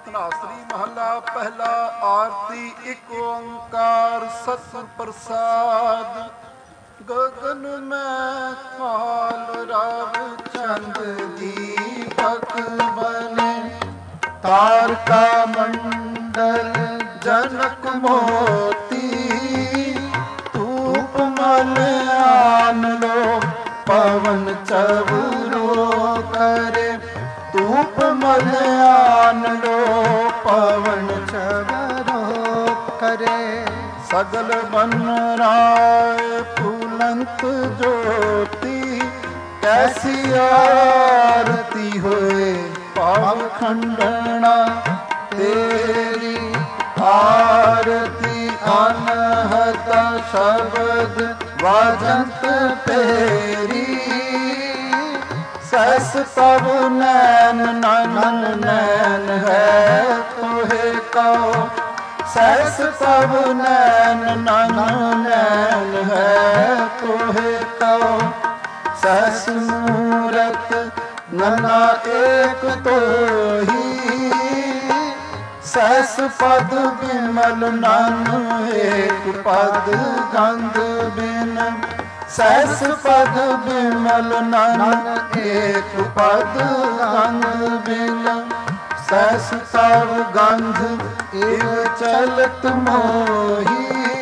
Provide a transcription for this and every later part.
ਧਨਾਸਰੀ ਮਹੱਲਾ ਪਹਿਲਾ। ਆਰਤੀ ਇੱਕ ਓੰਕਾਰ ਸਤਿ ਪ੍ਰਸਾਦ। ਗਗਨ ਮੈਂ ਕਾਲ ਰਵ ਚੰਦ ਦੀਪਕ ਬਨੇ, ਤਾਰਕਾ ਮੰਡਲ ਜਨਕ ਮੋਤੀ। ਧੂਪ ਮਲ ਆਨ ਲੋ ਪਵਨ ਚਵਰੋ ਕਰੇ, ਧੂਪ ਮਲ ਆਨ ਲੋ ਪਵਨ ਚਵਰੋ ਕਰੇ। ਸਗਲ ਬਨ ਰਾਏ ਫੂਲੰਤ ਜੋਤੀ, ਕੈਸੀ ਆਰਤੀ ਹੋਏ ਪਾਵ ਖੰਡਣਾ ਤੇਰੀ। ਆਰਤੀ ਅਨਹਤ ਸ਼ਬਦ ਵਾਜੰਤ ਤੇਰੀ, ਸੈਸ ਤਬ ਨੈਨ ਨਨ ਨੈਨ ਹੈ ਤੋਹਿ ਕਉ। ਸੈਸ ਤਬ ਨੈਨ ਨਨ ਨੈਨ ਹੈ ਤੋਹਿ ਕਉ। ਸੈਸ ਮੂਰਤ ਨਨਾ ਏਕ ਤੋਹੀ, ਸੈਸ ਪਦ ਬਿਮਲ ਨਨ ਏਕ ਪਦ ਗੰਧ ਬਿਨ। ਸੈਸ ਪਦ ਬਿਮਲ ਨਨ ਏਕ ਪਦ ਗੰਧ ਬਿਨ। ਸੈਸ ਸਭ ਗੰਧ ਇਵ ਚਲਤ ਮੋਹੀ,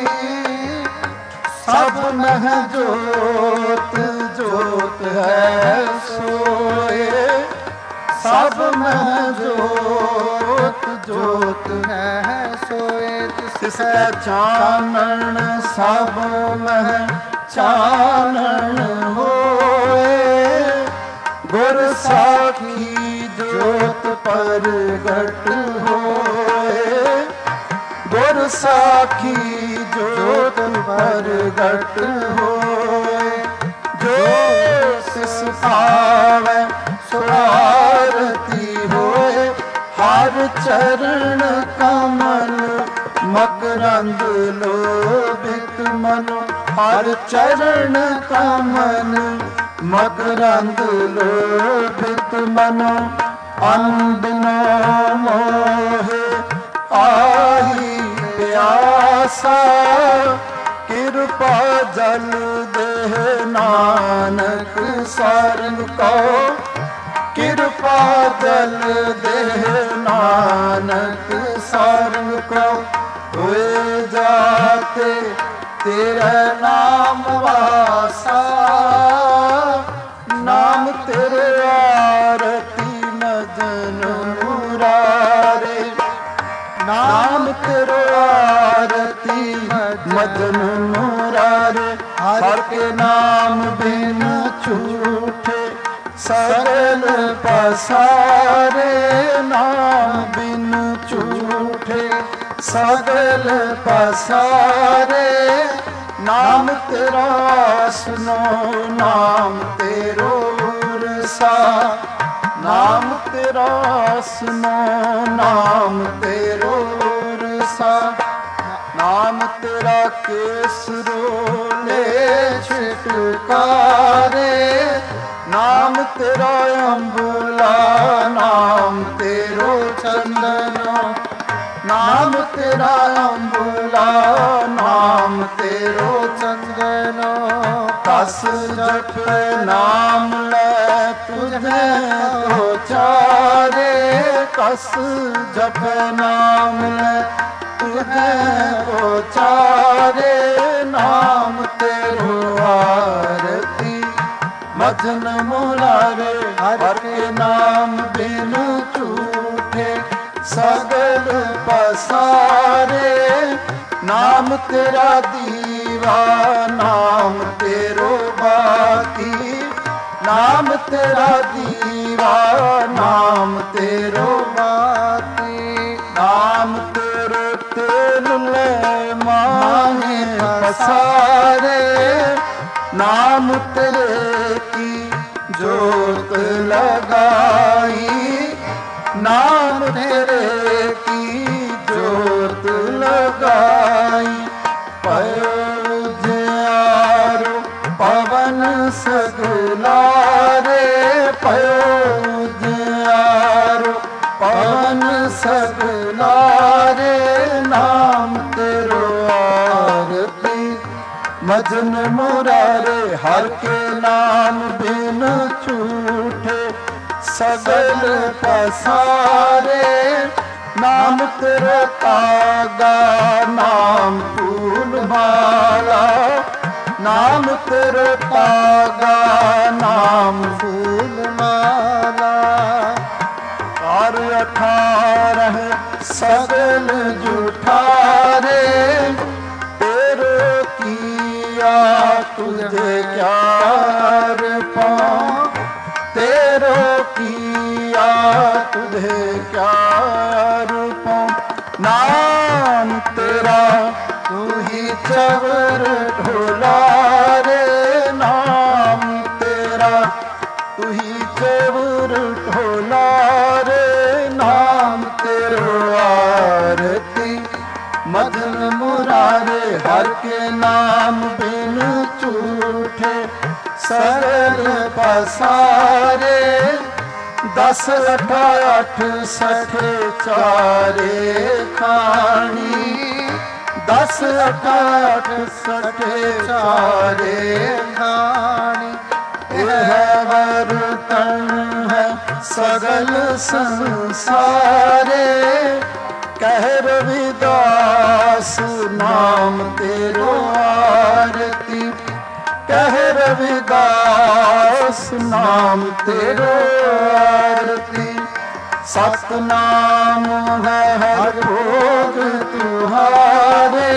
ਸਭ ਮਹਿ ਜੋਤ ਜੋਤ ਹੈ ਸੋਏ। ਸਭ ਮਹਿ ਜੋਤ ਜੋਤ ਹੈ ਸੋਏ। ਤਿਸ ਕੈ ਚਾਨਣ ਸਭ ਮਹਿ ਚਾਨਣ ਹੋਏ। ਗੁਰ ਸਾਖੀ ਜੋਤ ਪ੍ਰਗਟ ਹੋਏ। ਗੁਰ ਸਾਖੀ ਜੋਤ ਪ੍ਰਗਟ ਹੋਏ। ਜੋ ਤਿਸ ਭਾਵੈ ਸੋ ਆਰਤੀ ਹੋਏ। ਹਰ ਚਰਨ ਕਮਲ ਮਕਰੰਦ ਲੋਭਿਤ ਮਨੁ। ਹਰ ਚਰਨ ਕਮਲ ਮਕਰੰਦ ਲੋਭਿਤ ਮਨੁ। ਅੰਦਨੋ ਮੋਹਿ ਆਹੀ ਪਿਆਸਾ, ਕਿਰਪਾ ਜਲ ਦੇਹ ਨਾਨਕ ਸਰਬ ਕਉ। ਕਿਰਪਾ ਜਲ ਦੇਹ ਨਾਨਕ ਸਰਬ ਕਉ। ਹੋਏ ਜਾਤੇ ਤੇਰੇ ਨਾਮ ਵਾਸਾ, ਨਾਮ ਤੇਰੇ ਆਰਤੀ ਮਜਨ ਮੁਰਾਰੇ। ਨਾਮ ਤੇਰੇ ਆਰਤੀ ਮਜਨ ਮੁਰਾਰੇ। ਹਰ ਕੇ ਨਾਮ ਬਿਨ ਝੂਠੇ ਸਗਲ ਪਸਾਰੇ। ਨਾਮ ਬਿਨ ਝੂਠੇ ਸਗਲ ਪਸਾਰੇ। ਨਾਮ ਤੇਰਾ ਸੁਨੋ ਨਾਮ ਤੇਰੋ ਰਸਾ। ਨਾਮ ਤੇਰਾ ਸੁਨੋ ਨਾਮ ਤੇਰੋ ਰਸਾ। ਨਾਮ ਤੇਰਾ ਕੇਸਰੋਲੇ ਛਿਟਕਾਰੇ। ਨਾਮ ਤੇਰਾ ਅੰਬੁਲਾ ਨਾਮ ਤੇਰੋ ਚੰਦਨ। ਨਾਮ ਤੇਰਾ ਅੰਬੁਲਾ ਨਾਮ ਤੇਰੋ ਚੰਦਨ। ਕਸ ਜਪੈ ਨਾਮ ਲੈ ਤੁਝੈ ਕੋ ਚਾਰੇ। ਕਸ ਜਪੈ ਨਾਮ ਲੈ ਤੁਝੈ ਕੋ ਚਾਰੇ। ਨਾਮ ਤੇਰੋ ਆਰਤੀ ਮਜਨ ਮੁਰਾਰੇ। ਹਰ ਕੇ ਨਾਮ ਬਿਨ ਝੂਠੇ ਸਗਲ ਪਸਾਰੇ। ਨਾਮ ਤੇਰਾ ਦੀਵਾ ਨਾਮ ਤੇਰੋ ਬਾਤੀ। ਨਾਮ ਤੇਰਾ ਦੀਵਾ ਨਾਮ ਤੇਰੋ ਬਾਤੀ। ਨਾਮ ਤੇਰੇ ਤੇਲ ਲੈ ਮਾਹੇ ਪਸਾਰੇ। ਨਾਮ ਤੇਰੇ ਕੀ ਜੋਤ ਲਗਾਈ। ਨਾਮ ਤੇਰੇ ਕੀ ਜੋਤ ਲਗਾਈ। ਪਇਓ ਜਿਆਰੋ ਪਵਨ ਸਗਲਾਰੇ। ਪਇਓ ਜਿਆਰੋ ਪਵਨ ਸਗਲਾਰੇ। भजन मुरारे हर के नाम बिन छूटे सगल पसारे। नाम तेरा तागा नाम फूल माला, नाम तेरा तागा नाम फूल माला। और 18 सगल जुठारे तेरो किया तुझे क्या पाऊं, तेरो किया तुझे क्या पाऊं। नाम तेरा तू ही चवर ढोला रे, नाम तेरा तू ही चवर ढोला रे। नाम तेरो आरती मदन मुरारे हर के नाम बिन छूटे सरल पसारे। 10 8 सठे चारे खानी, 10 8 सठे चारे खानी। यह वर्तन है सगल संसारे, कह रविदास नाम तेरो आरती, कह रविदास नाम तेरो आरती। सतनाम है हर भोग तुम्हारे,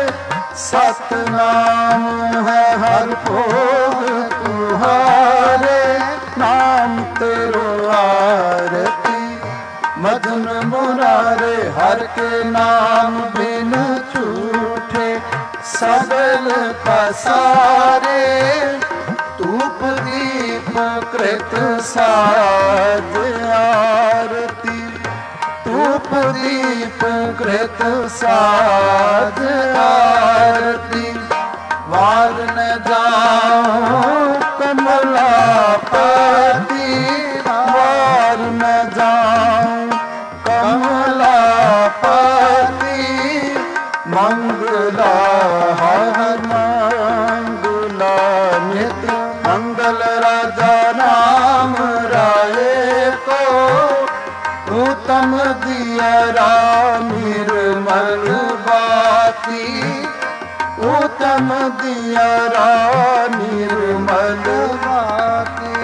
सतनाम है हर भोग तुम्हारे। नाम तेरो आरती मदन मुरारे हर के नाम बिन छूटे सगल पसारे। धूप दीप कृत साज आरती, धूप दीप कृत साज आरती। वार न जाऊं कमलापति, वार न जाऊं कमलापति। मंगला हर मंगला नित मंगल राजा राम राये को। उत्तम दियरा निर्मल बाती, उत्तम दियरा निर्मल बाती।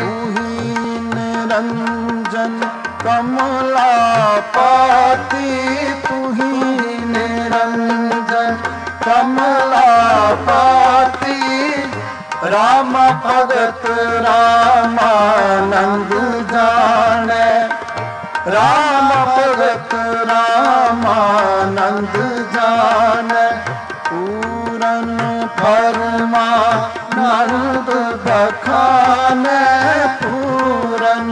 निरंजन कमलापति, तू ही निरंजन कमलापति। राम भगत रामानंद जाने, राम भगत रामानंद जाने। पूरन परमानंद बखाने, पूरन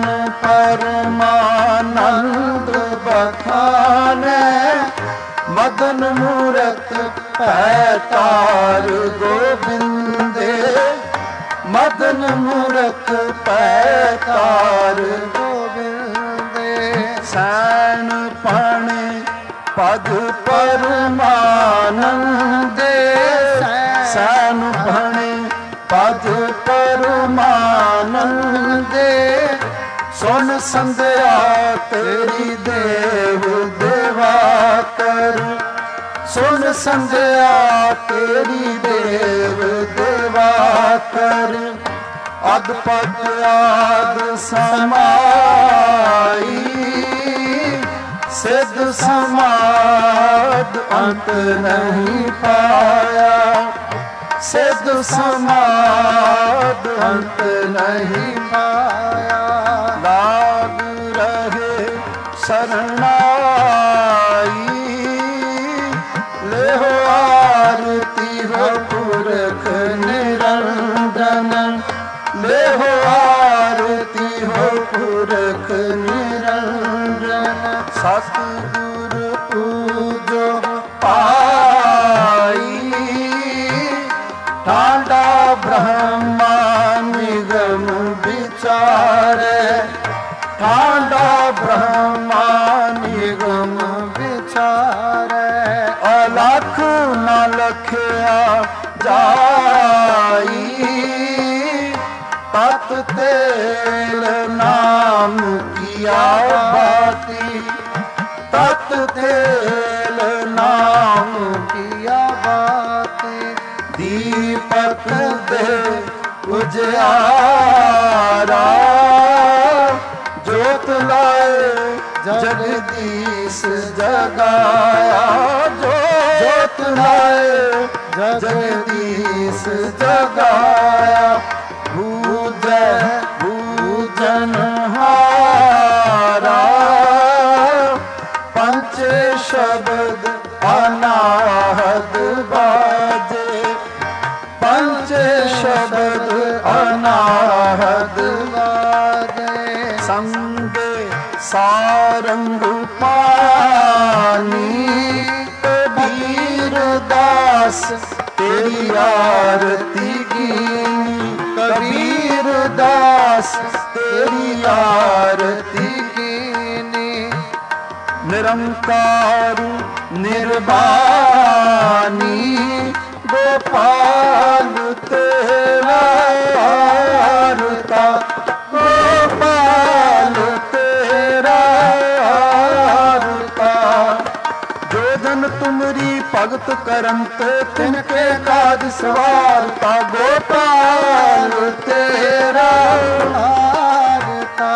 परमानंद बखाने। मदन मूरत पैतार गोविंदे, मदन मूरत पैतार गोविंदे। सैन पाणे पद परमानंदे, सैन पाणे पद परमानंदे। सुन संध्या तेरी देव देवा कर, सुन संध्या तेरी देव देवा कर। अदपद आद समाई, सिद्ध समाद अंत नहीं पाया, सिद्ध समाद अंत नहीं पाया। लाग रहे शरणाई, ले हो आरती हो पुरख निरंजन, ले हो आरती हो पुरख निरंजन। सतगुरु पूजो पाई, ठांडा ब्रह्मा निगम विचारे, ठांडा ब्रह्मा निगम विचारे। अलख न लखया जा तत तेल नाम किया बाती, तत तेल नाम किया बाती। दीपक दे उजियारा, जोत लाए जगदीश जगाया, जोत लाए जगदीश जगाया। भूजय भूजनहारा, पंच शब्द अनाहद बाजे, पंच शब्द अनाहद बाजे। संगे सारंग पानी, कबीर दास तेरी आरती कीनी, कबीर दास तेरी आरती कीनी। निरंकार निर्वाणी, गोपाल तेरा आरता, गोपाल तेरा आरता। जो जन तुमरी भगत करंत, तिनके काज सवारता, गोपाल तेरा आरता,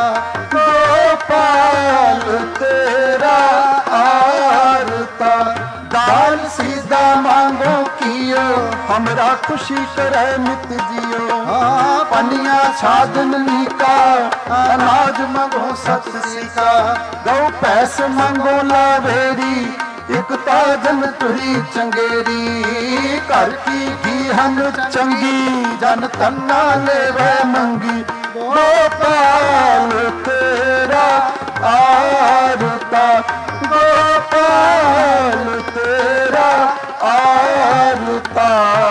गोपाल तेरा आरता। दान सीधा मांगो कियो, हमरा खुशी करे नित जियो। पनिया छादन नीका, अनाज मंगो सत सीका। गौ पैस मंगो लावेरी, एक ताजन तुरी चंगेरी। घर की घीहन चंगी, जन तन्ना लेवे मंगी। गोपाल तेरा आरता, गोपाल तेरा आरता।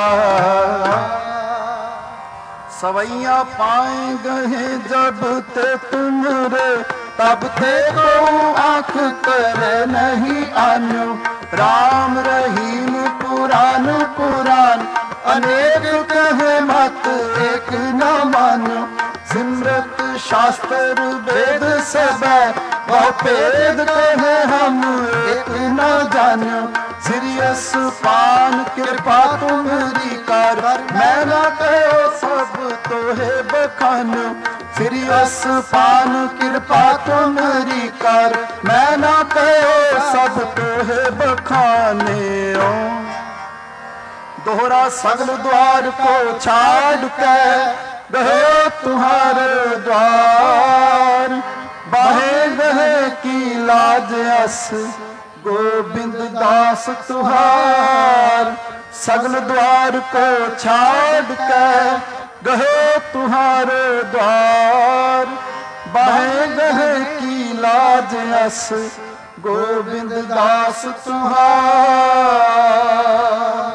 सवैया पाए गए जब ते तुमरे, तब ते को आँख करे नहीं आन्यो। राम रहीम पुराण पुराण, अनेक कहे मत एक न मान्यो। सिमरत शास्त्र वेद सब, बहु भेद कहे हम एक न जान्यो। सिरियस पान कृपा तुम्हारी कर, मैं न कहो सब तोहे बखान्यो। सिरियस पान कृपा तुम्हारी कर, मैं न कहो सब तोहे बखाने। दोहरा सगल द्वार को छाड़ के, गए तुम्हारे द्वार। बाहे गहे की लाज अस, गोविंद दास तुहार। सगल द्वार को छाड़ के, गहे तुम्हारे द्वार। बाहे गहे की लाज अस, गोविंद दास तुहार।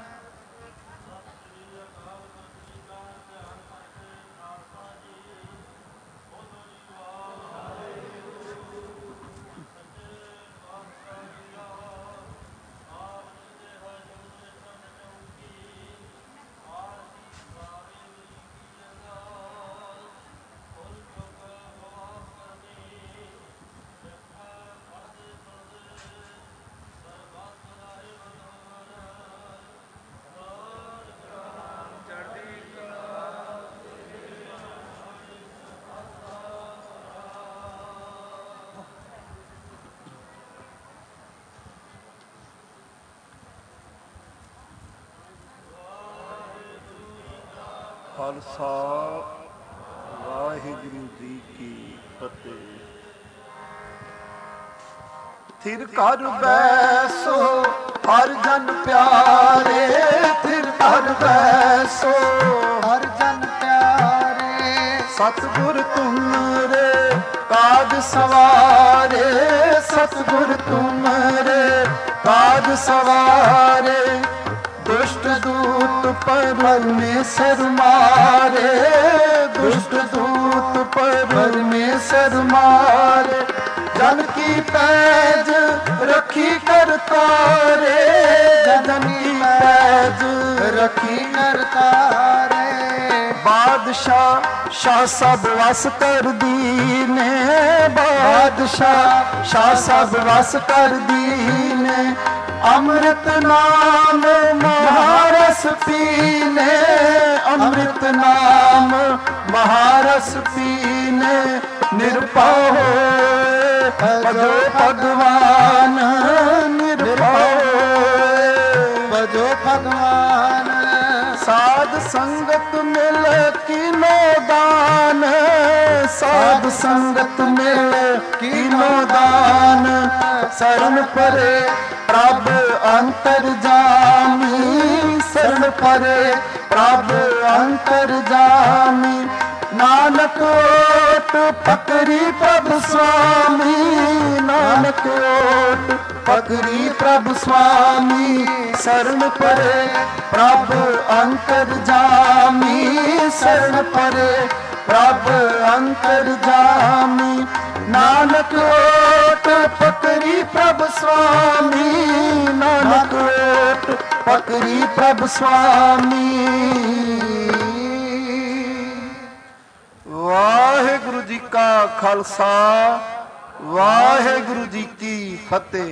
ਖਾਲਸਾ ਵਾਹਿਗੁਰੂ ਜੀ ਕੀ ਫਤਿਹ। ਥਿਰ ਕਰ ਬੈਸੋ ਹਰ ਜਨ ਪਿਆਰੇ, ਥਿਰ ਕਰ ਬੈਸੋ ਹਰ ਜਨ ਪਿਆਰੇ। ਸਤਿਗੁਰ ਤੁਮਰੇ ਕਾਜ ਸਵਾਰੇ, ਸਤਿਗੁਰ ਤੁਮਰੇ ਕਾਜ ਸਵਾਰੇ। दुष्ट दूत परमेश्वर मारे, दुष्ट दूत परमेश्वर मारे। जन की पैज रखी कर तारे, जन की पैज रखी कर तारे। बार ਬਾਦਸ਼ਾਹ ਸ਼ਾਹ ਸਭ ਵਸ ਕਰ ਦੀਨੇ, ਬਾਦਸ਼ਾਹ ਸ਼ਾਹ ਸਭ ਵਸ ਕਰ ਦੀਨੇ। ਅੰਮ੍ਰਿਤ ਨਾਮ ਮਹਾਰਸ ਪੀਨੇ, ਅੰਮ੍ਰਿਤ ਨਾਮ ਮਹਾਰਸ ਪੀਨੇ। ਨਿਰਭਉ ਹੋਏ ਭਜੋ ਭਗਵਾਨ, ਨਿਰਭਉ ਭਜੋ ਭਗਵਾਨ। ਸਾਧ ਸੰਗਤ ਮਿਲ ਕੀਨੋ ਦਾਨ, ਸਾਧ ਸੰਗਤ ਮਿਲ ਕੀਨੋ ਦਾਨ। ਸਰਨ ਪਰੇ ਪ੍ਰਭ ਅੰਤਰ ਜਾਮੀ, ਸਰਨ ਪਰੇ ਪ੍ਰਭ ਅੰਤਰ ਜਾਮੀ। ਨਾਨਕ ਓਟ ਪਕਰੀ ਪ੍ਰਭ ਸੁਆਮੀ, ਨਾਨਕ ਓਟ ਪਕਰੀ ਪ੍ਰਭ ਸੁਆਮੀ। ਸਰਨ ਪਰੇ ਪ੍ਰਭ ਅੰਤਰ ਜਾਮੀ, ਸਰਨ ਪਰੇ ਪ੍ਰਭ ਅੰਤਰ ਜਾਮੀ। ਨਾਨਕ ਓਟ ਪਕਰੀ ਪ੍ਰਭ ਸੁਆਮੀ, ਨਾਨਕ ਓਟ ਪਕਰੀ ਪ੍ਰਭ ਸੁਆਮੀ। ਵਾਹਿਗੁਰੂ ਜੀ ਕਾ ਖਾਲਸਾ, ਵਾਹਿਗੁਰੂ ਜੀ ਕੀ ਫਤਿਹ।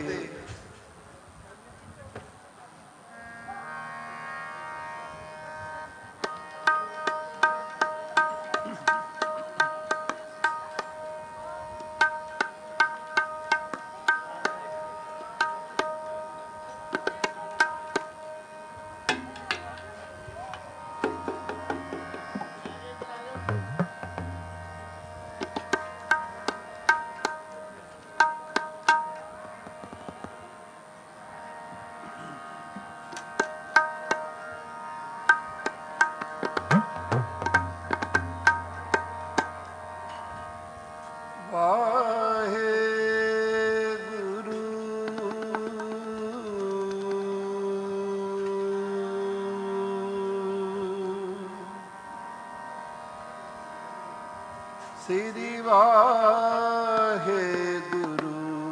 ਸ੍ਰੀ ਵਾਹਿਗੁਰੂ।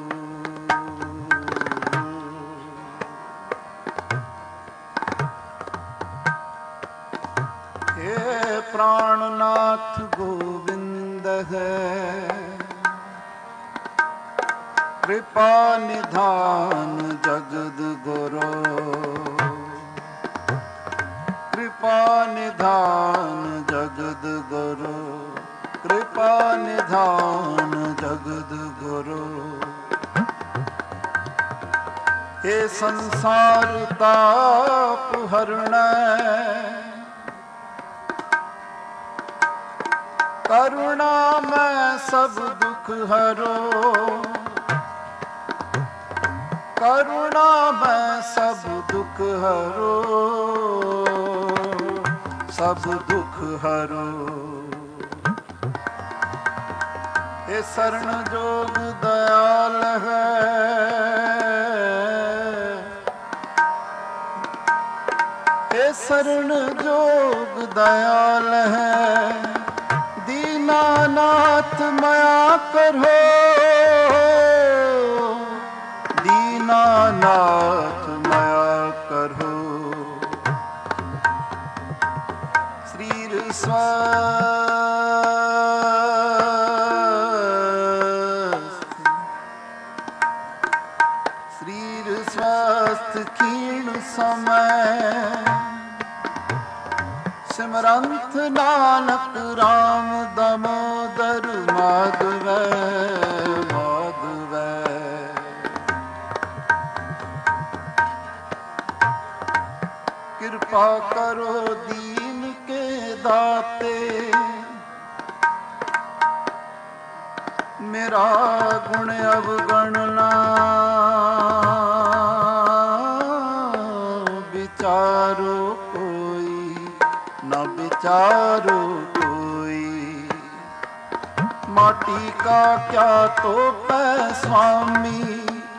ਇਹ ਪ੍ਰਾਣਨਾਥ ਗੋਬਿੰਦ ਹੈ, ਕਿਰਪਾ ਨਿਧਾਨ ਜਗਦ ਗੁਰੂ। ਕਿਰਪਾ ਨਿਧਾਨ ਜਗਦ ਗੁਰੂ, ਕਿਰਪਾ ਨਿਧਾਨ ਜਗਦ ਗੁਰੂ। ਇਹ ਸੰਸਾਰ ਤਾਪ ਹਰਣਾ, ਕਰੁਣਾ ਮੈਂ ਸਭ ਦੁਖ ਹਰੋ। ਕਰੁਣਾ ਮੈਂ ਸਭ ਦੁਖ ਹਰੋ, ਸਭ ਦੁਖ ਹਰੋ। ਇਹ ਸਰਨ ਜੋਗ ਦਇਆਲ ਹੈ, ਇਹ ਸਰਨ ਜੋਗ ਦਇਆਲ ਹੈ। ਦੀਨਾਨਾਥ ਮਾਇਆ ਕਰੋ, ਦੀਨਾਨਾਥ ਮਾਇਆ ਕਰੋ। ਸਰੀਰ ਸਰੀਰ ਸਵਸਥ ਖੀਣ ਸਮੈ, ਸਿਮਰੰਤ ਨਾਨਕ ਰਾਮ ਦਮੋਦਰ ਮਾਧਵੈ ਮਾਧਵੈ। ਕਿਰਪਾ ਕਰੋ ਦੀਨ ਕੇ ਦਾਤੇ, ਮੇਰਾ ਗੁਣ ਅਵਗਣ ਨਾ ਵਿਚਾਰੋ ਕੋਈ, ਨਾ ਵਿਚਾਰੋ ਕੋਈ। माटी का क्या तोपै स्वामी,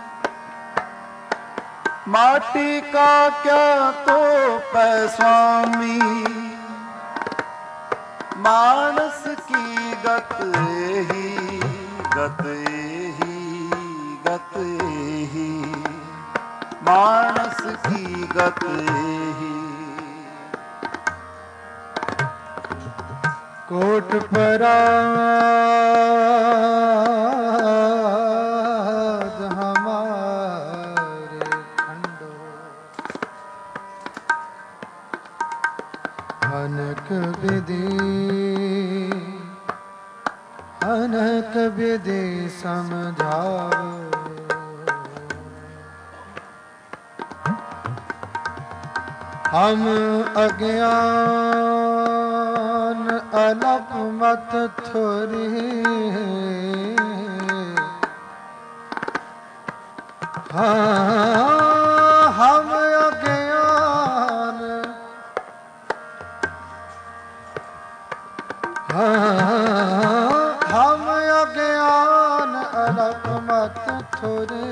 माटी का क्या तोपै स्वामी। मानस की गत ही गत ही गत ही, मानस की गत ही। कोट पराज हमारे खंडो अनक विधि समझाओ हम अज्ञान अलप मत थोरी हाँ हम अज्ञान हम अज्ञान अलप मत थोरी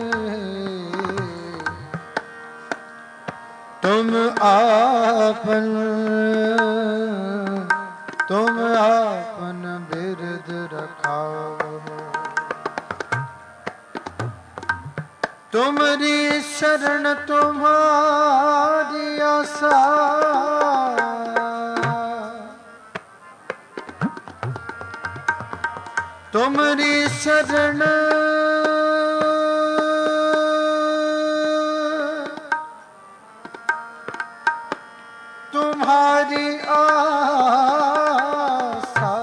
तुम आपन बिरद रखाओ तुमरी शरण तुम्हारी आशा तुमरी शरण तुम्हारी आशा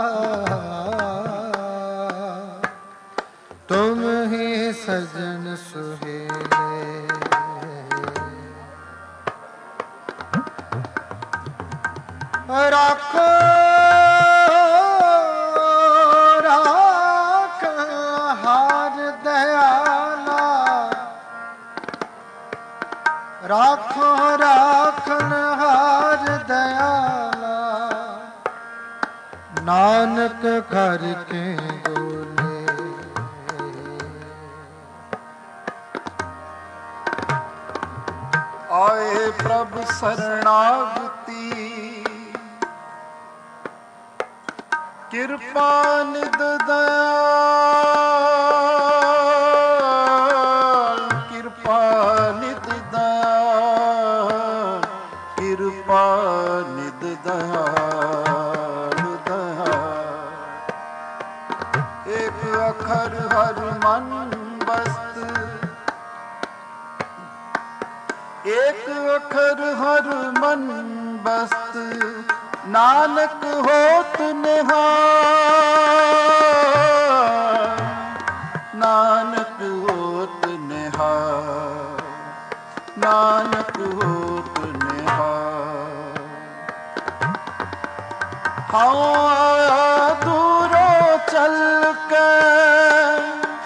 तुम ही सजन सुहेले राखो राख हार दयाला राखो राखन हार दयाला नानक घर के गोले आए प्रभु शरणागति कृपा निध दयाल कृपा निध दयाल कृपा निध दयाल दयाल एक अखर हर मन बस्त एक अखर हर मन बस्त नानक होत निहार नानक होत निहार नानक होत निहार हाँ दूरों चल कर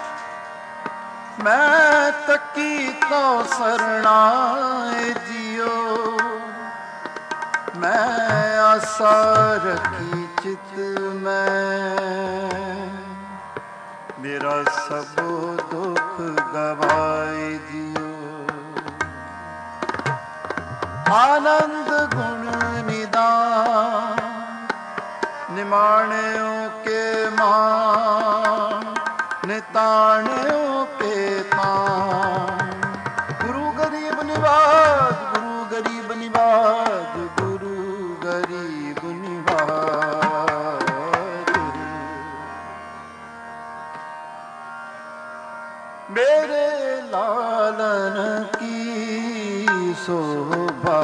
मैं तकी तो शरणाए जियो मैं आशा रखी चित में मेरा सब दुख गवाए जियो आनंद गुण निदान निमाणियों के मान निताणियों के तान गुरु गरीब निवाज गुरु गरीब निवाज गुरु गरीब निवाज मेरे लालन की शोभा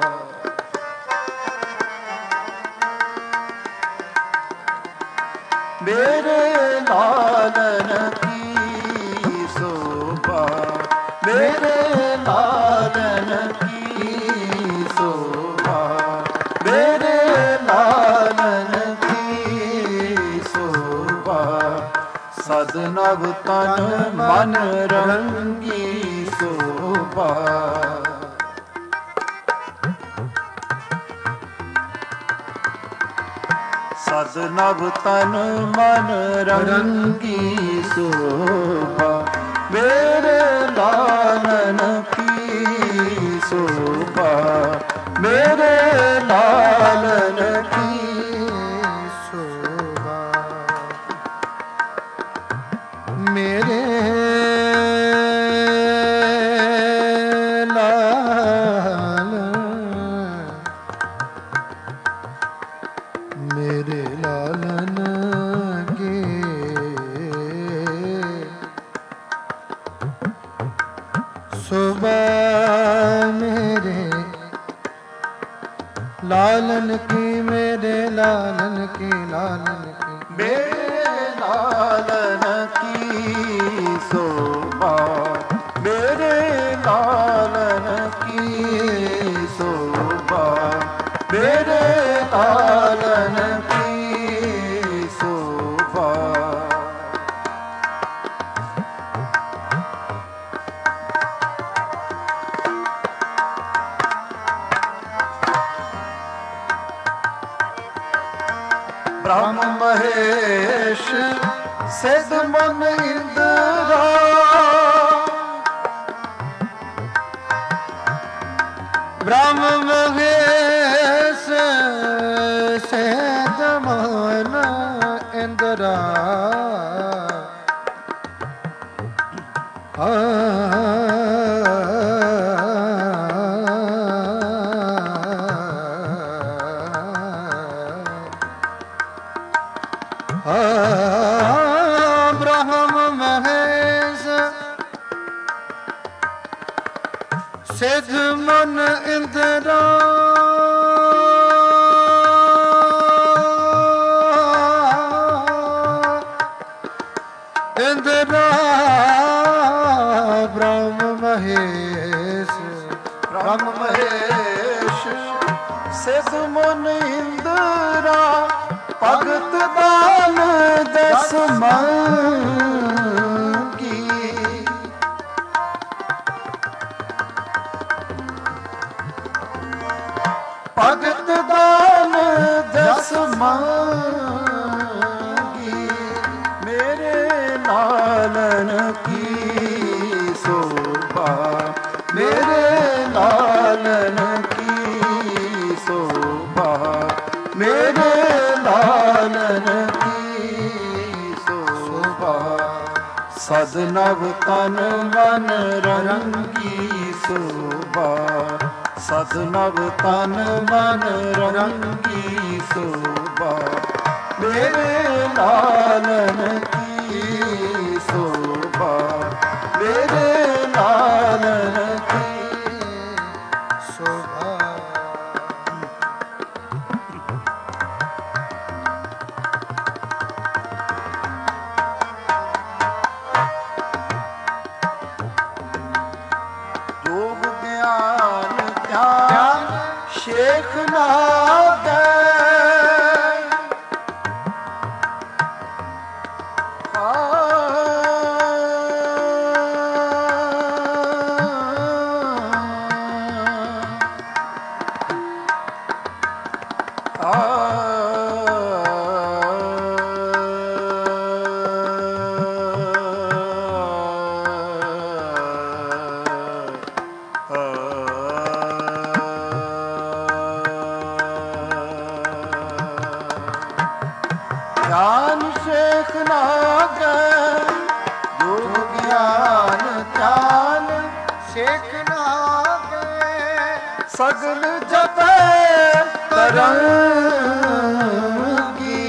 मेरे लालन की शोभा मेरे लालन की शोभा मेरे लालन की शोभा सदनव तन मन रंगी शोभा सदनव तन मन रंगी शोभा मेरे लालन की शोभा मेरे लालन की शोभा मेरे लाल मेरे की मेरे लालन की मेरे लालन की शोभा मेरे लालन की शोभा मेरे लालन की शोभा। ब्रह्म महेश सिद्ध मन इंद्रा ब्रह्म महेश सिद्ध मन इंद्रा ब्रह्म महेश सिद्ध मन इंद्रा इंद्रा ब्रह्म महेश सिद्ध मन इंद्रा भगत दान दस मंगी भगत दान दस मंगी मेरे लालन की शोभा मेरे लालन की शोभा मेरे लालन की शोभा। सद नव तन मन रंगी शोभा सद नव तन मन रंगी शोभा मेरे लालन की शोभा मेरे लालन की शोभा। शेख नागे ज्ञान शेख नागे योग ज्ञान ध्यान शेख नागे सगल जपे तरंगी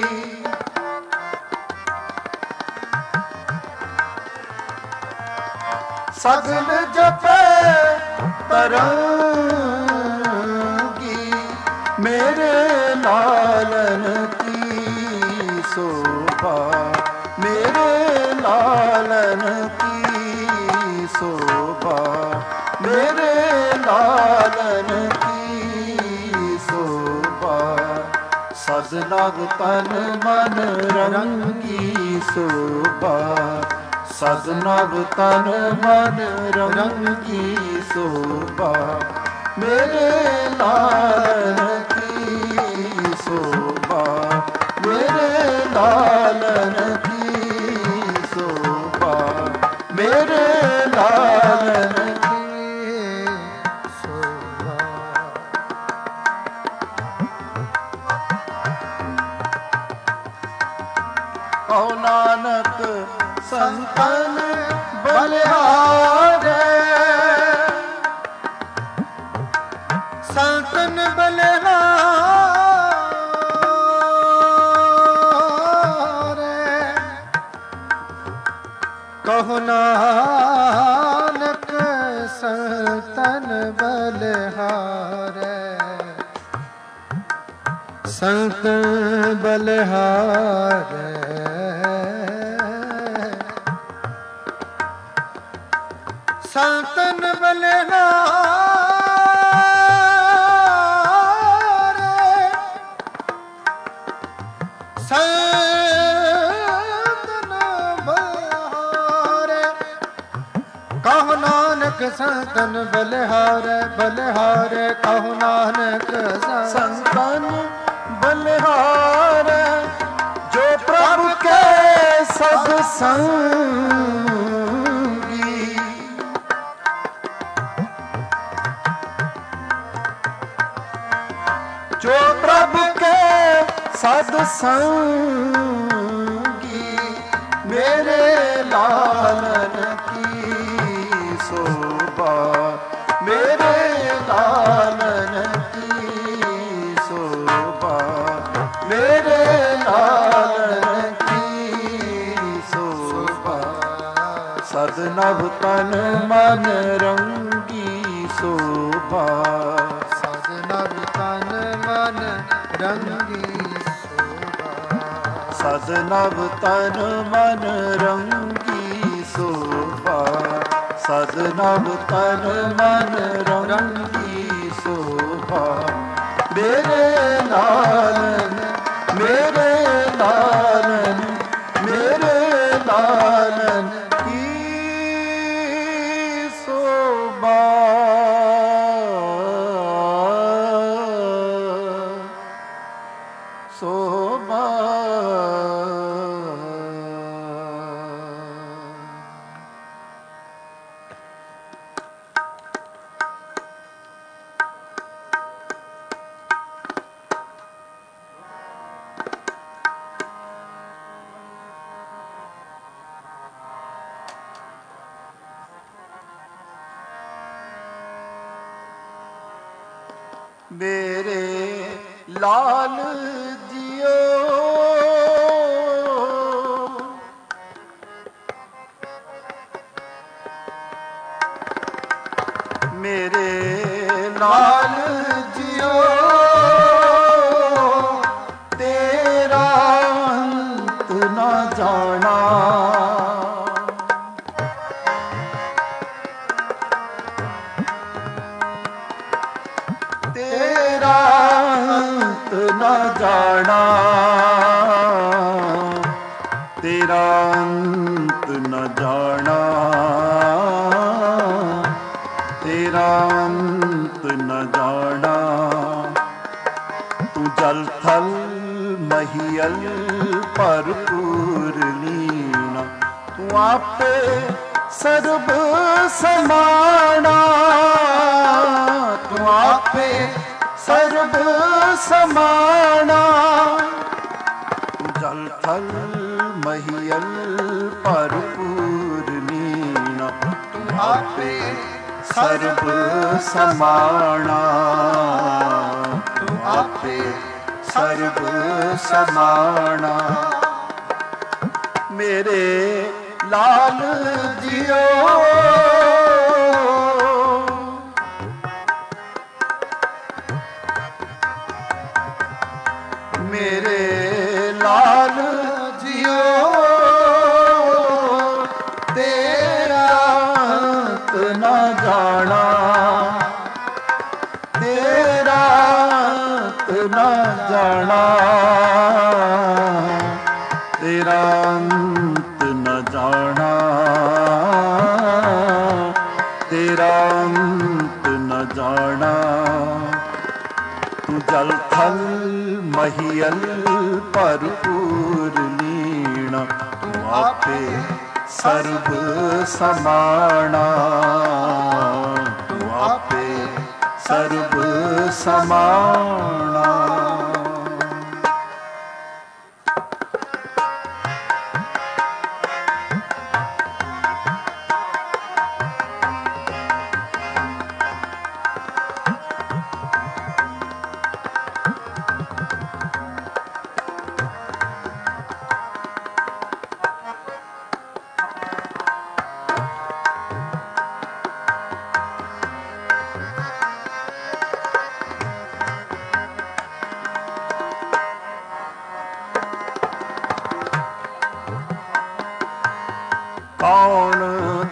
सगल जपे तरंगी मेरे लालन की शोभा मेरे लालन की शोभा मेरे लालन की शोभा। सद नव तन मन रंगी शोभा सद नव तन मन रंगी शोभा मेरे लालन की शोभा मेरे लालन की शोभा मेरे लालन की शोभा। ओ नानक संतन बलिहारे संतन बलिहारे कहो नानक संतन बलिहारे ਸੰਤ ਬਲਿਹਾਰੇ ਸੰਤਨ ਬਲਿਹਾਰੇ ਸੰਤਨ ਬਲਿਹਾਰੇ ਕਹੋ ਨਾਨਕ ਸੰਤਨ ਬਲਿਹਾਰੇ ਬਲਿਹਾਰੇ ਕਹੋ ਨਾਨਕ ਸੰਤਨ ਬਲਿਹਾਰੇ ਜੋ ਪ੍ਰਭ ਕੇ ਸਦ ਸੰਗੀ ਜੋ ਪ੍ਰਭ ਕੇ ਸਦ ਸੰਗੀ ਮੇਰੇ ਲਾਲਨ ਕੀ ਸੋਭਾ ਮੇਰੇ ਲਾਲਨ ਕੀ ਸੋਭਾ ਮੇਰੇ ਲਾਲਨ ਕੀ ਸੋਭਾ ਸਦ ਨਭ ਤਨ ਮਨ ਰੰਗੀ ਸੋਭਾ ਸਦ ਨਭ ਤਨ ਮਨ ਰੰਗੀ ਸੋਭਾ ਸਦ ਨਭ ਤਨ ਮਨ ਰੰਗੀ ਸੋਭਾ ਸਦ ਨਭ ਤਨ ਮਨ ਰੰਗੀ ਸੋਭਾ ਮੇਰੇ ਲਾਲਨ ਮੇਰੇ ਲਾਲਨ ਮੇਰੇ ਲਾਲਨ ਕੀ ਸੋਭਾ ਸੋਭਾ ਮੇਰੇ ਲਾਲ ਜੀਓ ਮੇਰੇ ਲਾਲ ਜੀਓ ਤੇਰਾ ਅੰਤ ਨਾ ਜਾਣਾ ਤੇਰਾ ਅੰਤ ਨਾ ਜਾਣਾ ਤੇਰਾ ਅੰਤ ਨਾ ਜਾਣਾ ਤੇਰਾ ਅੰਤ ਨਾ ਜਾਣਾ ਤੂੰ ਜਲ ਥਲ ਮਹੀਲ ਭਰਪੂਰ ਲੀਣਾ ਤੂੰ ਆਪੇ ਸਰਬ ਸਮਾਣਾ ਤੂੰ ਆਪੇ ਸਰਬ ਸਮਾਣਾ ਜਲ ਥਲ ਮਹੀਲ ਭਰਪੂਰ ਲੀਣਾ ਤੂੰ ਆਪੇ ਸਰਬ ਸਮਾਣਾ ਤੂੰ ਆਪੇ ਸਰਬ ਸਮਾਣਾ ਮੇਰੇ ਲਾਲ ਜੀਓ ਮੇਰੇ ਲਾਲ ਜੀਓ ਤੇਰਾ ਅੰਤ ਨਾ ਜਾਣਾ ਤੇਰਾ ਅੰਤ ਨਾ ਜਾਣਾ ਤੇਰਾ ਅੰਤ ਨਾ ਜਾਣਾ ਤੇਰਾ ਅੰਤ ਨਾ ਜਾਣਾ ਤੂੰ ਜਲ ਥਲ ਮਹੀਲ ਭਰਪੂਰ ਲੀਣਾ ਤੂੰ ਆਪੇ ਸਰਬ ਸਮਾਣਾ ਤੂੰ ਆਪੇ ਸਰਬ ਸਮਾਣਾ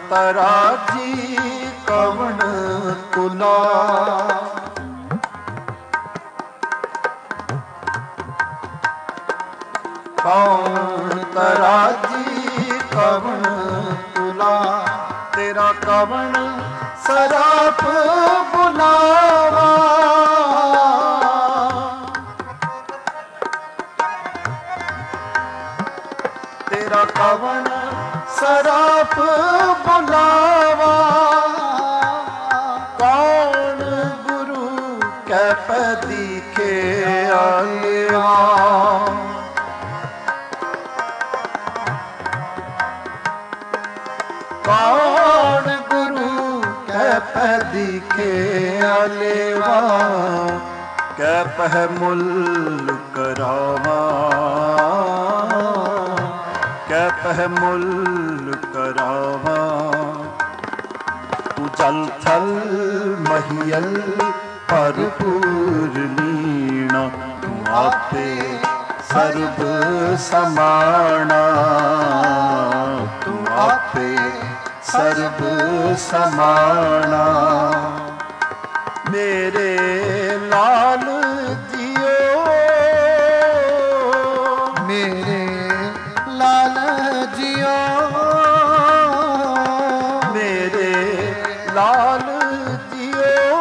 ਤਰਾਜੀ ਕਵਣ ਤੁਲਾ। ਕੌਣ ਤਰਾਜੀ ਕਵਣ ਤੁਲਾ, ਤੇਰਾ ਕਵਣ ਸਰਾਪ ਬੁਲਾਵਾ। ਤੇਰਾ ਕਵਣ ਸਰਾਪ ਬੁਲਾਵਾ। ਕੌਣ ਗੁਰੂ ਕੈ ਪਦੀ ਕੇ ਆਇਆ। ਕੌਣ ਗੁਰੂ ਕੈ ਪੈ ਦਿਖੇ ਆਲੇਵਾ। ਕੈ ਪਹਿ ਮੁੱਲ ਕਰਾਵਾ। ਕੈ ਪਹਿ ਮੁੱਲ ਕਰਾਵਾ। ਤੂੰ ਜਲ ਥਲ ਮਹੀਲ ਭਰਪੂਰ ਲੀਣਾ। ਤੂੰ ਆਪੇ ਸਰਬ ਸਮਾਣਾ। ਤੂੰ ਆਪੇ ਸਰਬ ਸਮਾਣਾ। ਮੇਰੇ ਲਾਲ ਜੀਓ, ਮੇਰੇ ਲਾਲ ਜੀਓ, ਮੇਰੇ ਲਾਲ ਜੀਓ,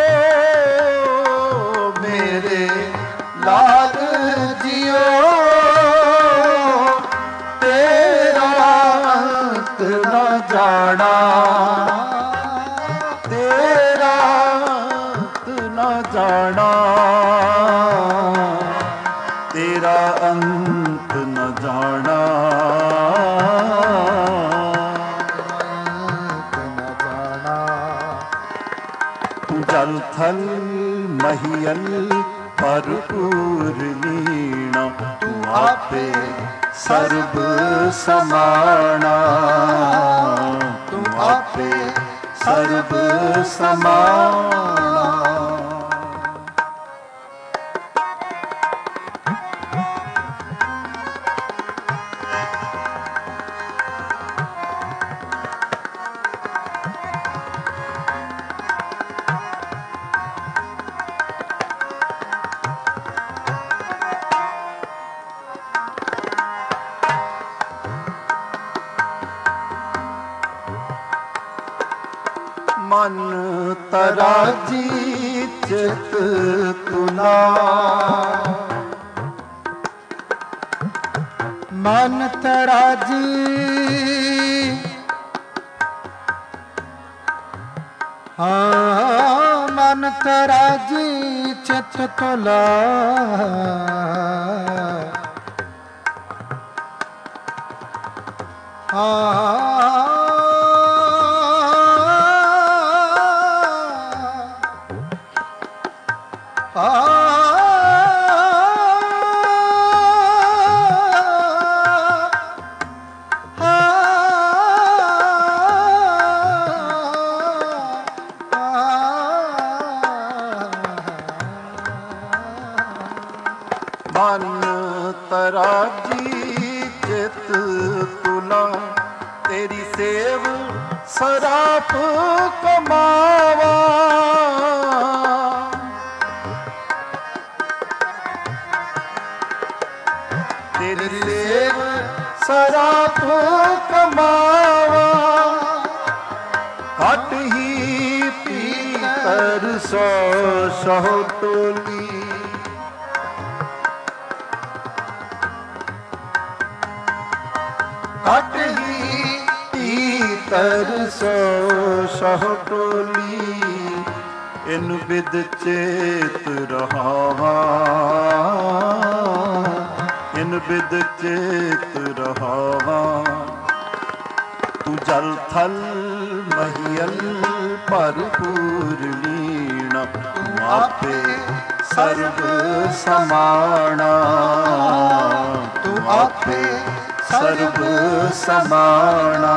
ਮੇਰੇ ਲਾਲ ਜੀਓ। ਤੇਰਾ ਅੰਤ ਨਾ ਜਾਣਾ। ਤੇਰਾ ਅੰਤ ਨਾ ਜਾਣਾ। ਤੇਰਾ ਅੰਤ ਨਾ ਜਾਣਾ। ਤੂੰ ਜਲ ਥਲ ਮਹੀਲ ਭਰਪੂਰ ਲੀਣਾ। ਤੂੰ ਆਪੇ ਸਰਬ ਸਮਾਣਾ। ਤੂੰ ਆਪੇ ਸਰਬ ਸਮਾਣਾ। ਮਨ ਤਰਾਜੀ ਚਿਤ ਤੁਲਾ। ਮਨ ਤਰਾਜੀ, ਹਾਂ ਮਨ ਤਰਾਜੀ ਚਿਤ ਤੁਲਾ। ਮਨ ਤਰਾਜੀ ਚਿਤ ਤੁਲਾ। ਤੇਰੀ ਸੇਵ ਸਰਾਪ ਕਮਾਵਾ। ਤੇਰੀ ਸੇਵ ਸਰਾਪ ਕਮਾਵਾ। ਘਟ ਹੀ ਪੀਤਰ ਸੋ ਸਹੁ ਟੋਲੀ। ਘਟ ਹੀ ਪੀਤਰ ਸੋ ਸਹੁ ਟੋਲੀ। ਇਨ ਬਿਦ ਚੇਤ ਰਹਾਵਾ। ਇਨ ਬਿਦ ਚੇਤ ਰਹਾਵਾ। ਤੂੰ ਜਲ ਥਲ ਮਹੀਲ ਭਰਪੂਰ ਲੀਣਾ। ਤੂੰ ਆਪੇ ਸਰਬ ਸਮਾਣਾ। ਤੂੰ ਆਪੇ ਸਰਬ ਸਮਾਣਾ।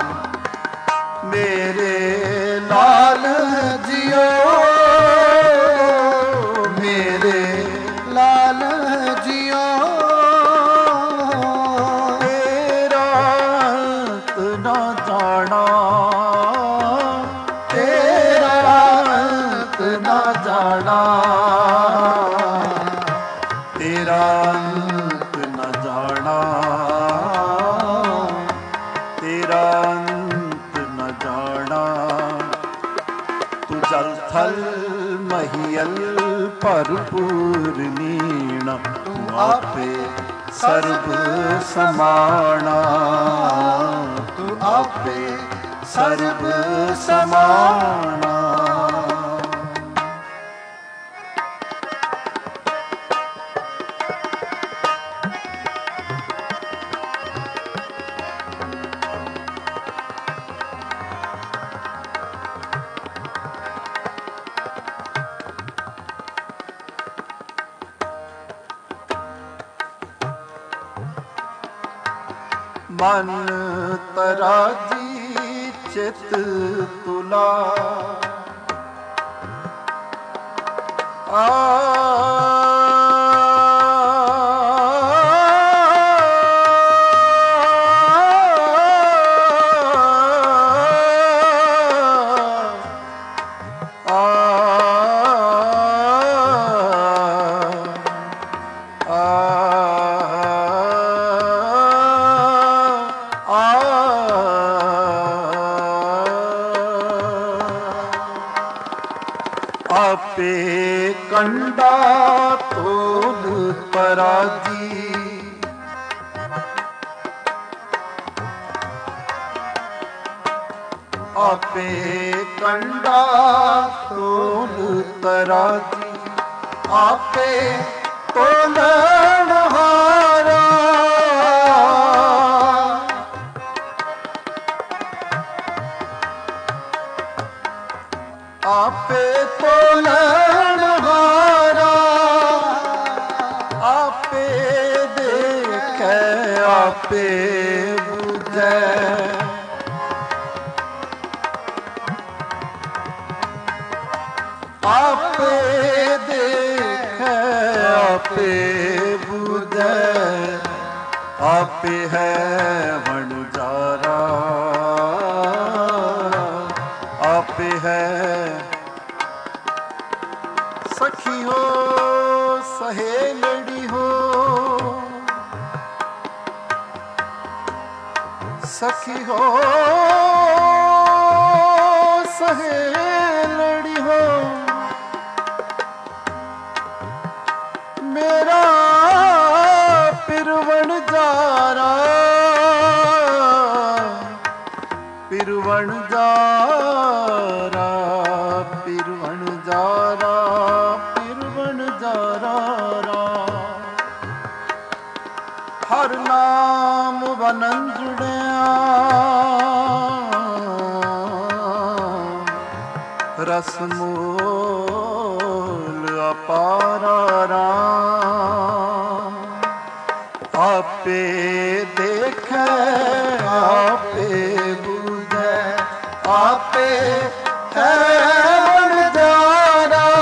ਮੇਰੇ ਲਾਲ ਜੀਓ, ਮੇਰੇ ਲਾਲ ਜੀਓ। ਤੇਰਾ ਅੰਤ ਨਾ ਜਾਣਾ। ਭਰਪੂਰ ਨੀਣਾ, ਤੂੰ ਆਪੇ ਸਰਬ ਸਮਾਣਾ, ਤੂੰ ਆਪੇ ਸਰਬ ਸਮਾਣਾ। ਮਨ ਤਰਾਜੀ ਚਿਤ ਤੁਲਾ, ਆਪੇ ਕੰਡਾ ਤੋਲ ਪਰਾਜੀ, ਆਪੇ ਕੰਡਾ ਤੋਲ ਤਰਾਜੀ, ਆਪੇ ਤੋਲਣ ਹਾਰਾ, ਆਪੇ ਤੋਲਣ ਹਾਰਾ, ਆਪੇ ਦੇਖੈ ਆਪੇ ਬੁਝੈ, ਆਪੇ ਦੇਖੈ ਆਪੇ ਬੁਝੈ, ਆਪੇ ਹੈ ਵਣਜਾਰਾ, ਆਪੇ ਹੈ ਸਖੀ ਹੋ ਸਹੇਲੜੀ ਹੋ, ਸਖੀ ਹੋ ਸਹੇਲੜੀ ਹੋ, ਮੇਰਾ ਪਿਰਵਣ ਜਾਰਾ, ਪਿਰਵਣ ਜਾਰਾ, ਪਿਰਵਣ ਜਾਰਾ, ਪਿਰਵਣ ਜਾਰਾ ਹਰ ਨਾਮ ਵਨੰਜੜਿਆ, ਰਸ ਮੂਲ ਅਪਾਰਾ ਰਾਮ, ਆਪੇ ਦੇਖੈ ਆਪੇ ਬੁਝੈ, ਆਪੇ ਹੈ ਵਣਜਾਰਾ,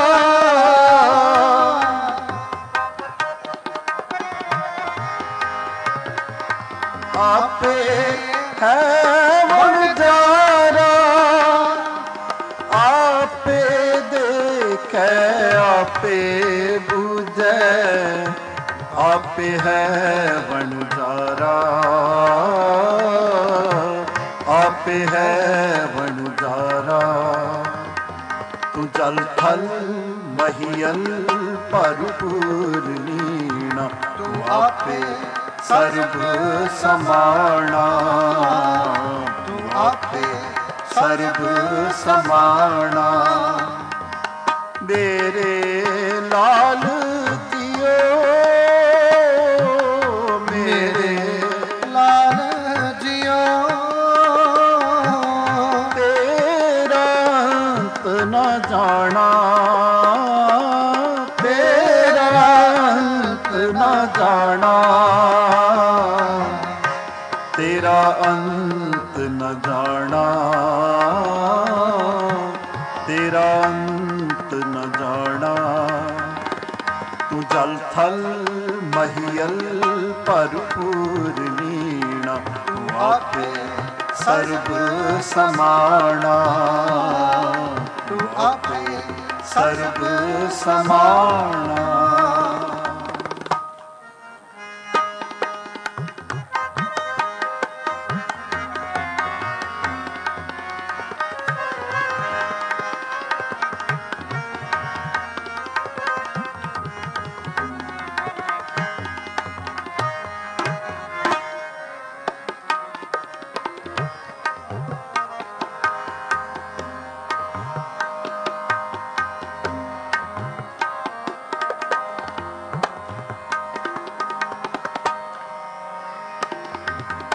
ਆਪੇ ਹੈ ਵਣਜਾਰਾ, ਆਪੇ ਦੇਖੈ ਆਪੇ ਬੁਝੈ, ਆਪੇ ਹੈ ਵਣਜਾਰਾ, ਆਪੇ ਹੈ ਵਣਜਾਰਾ। ਤੂੰ ਜਲ ਥਲ ਮਹੀਅਲ ਭਰਪੂਰ ਨੀਣਾ, ਤੂੰ ਆਪੇ ਸਰਬ ਸਮਾਣਾ, ਤੂੰ ਆਪੇ ਸਰਬ ਸਮਾਣਾ। ਮੇਰੇ ਲਾਲ ਜੀਓ, ਮੇਰੇ ਲਾਲ ਜੀਓ, ਤੇਰਾ ਅੰਤ ਨਾ ਜਾਣਾ, ਤੇਰਾ ਅੰਤ ਨਾ ਜਾਣਾ, ਤੇਰਾ ਅੰਤ ਨ ਜਾਣਾ, ਤੇਰਾ ਅੰਤ ਨ ਜਾਣਾ। ਤੂੰ ਜਲ ਥਲ ਮਹੀਅਲ ਭਰਪੂਰ ਨੀਣਾ, ਤੂੰ ਆਪੇ ਸਰਬ ਸਮਾਣਾ, ਤੂੰ ਆਪੇ ਸਰਬ ਸਮਾਣਾ।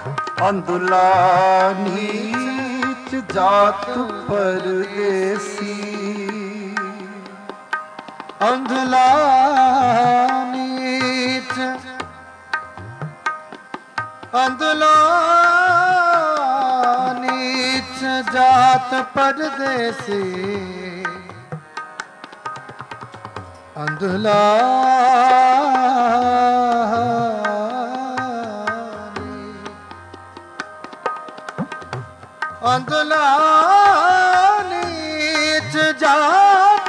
ਅੰਧਲਾ ਨੀਚ ਜਾਤ ਪਰਦੇਸੀ, ਅੰਧਲਾ ਨੀਚ, ਅੰਧਲਾ ਨੀਚ ਜਾਤ ਪਰਦੇਸੀ, ਅੰਧਲਾ ਅੰਧਲਾ ਨੀਚ ਜਾਤ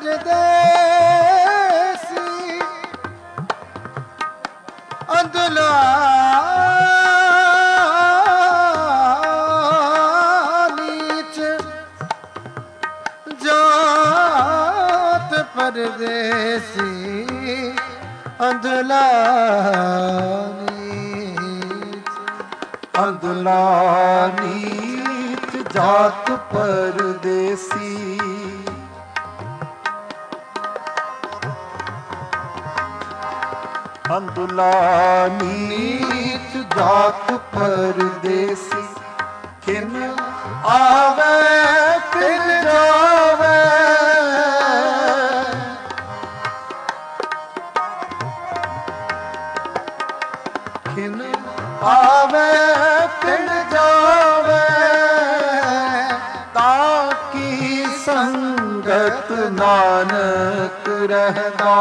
ਪਰਦੇਸੀ, ਅੰਧਲਾ ਨੀਚ ਜਾਤ ਪਰਦੇਸੀ, ਅੰਧਲਾ ਨੀਚ, ਅੰਧਲਾ ਨੀਚ ਜਾਤ ਪਰਦੇਸੀ, ਅੰਧਲਾ ਨੀਚ ਜਾਤ ਪਰਦੇਸੀ, ਖਿਨ ਆਵੇ ਫਿਰ ਜਾਵੇ, ਖਿਨ ਆਵੇ ਫਿਰ ਜਾਵੇ, ਤਾਕੀ ਸੰਗਤ ਨਾਨਕ ਰਹਿਦਾ,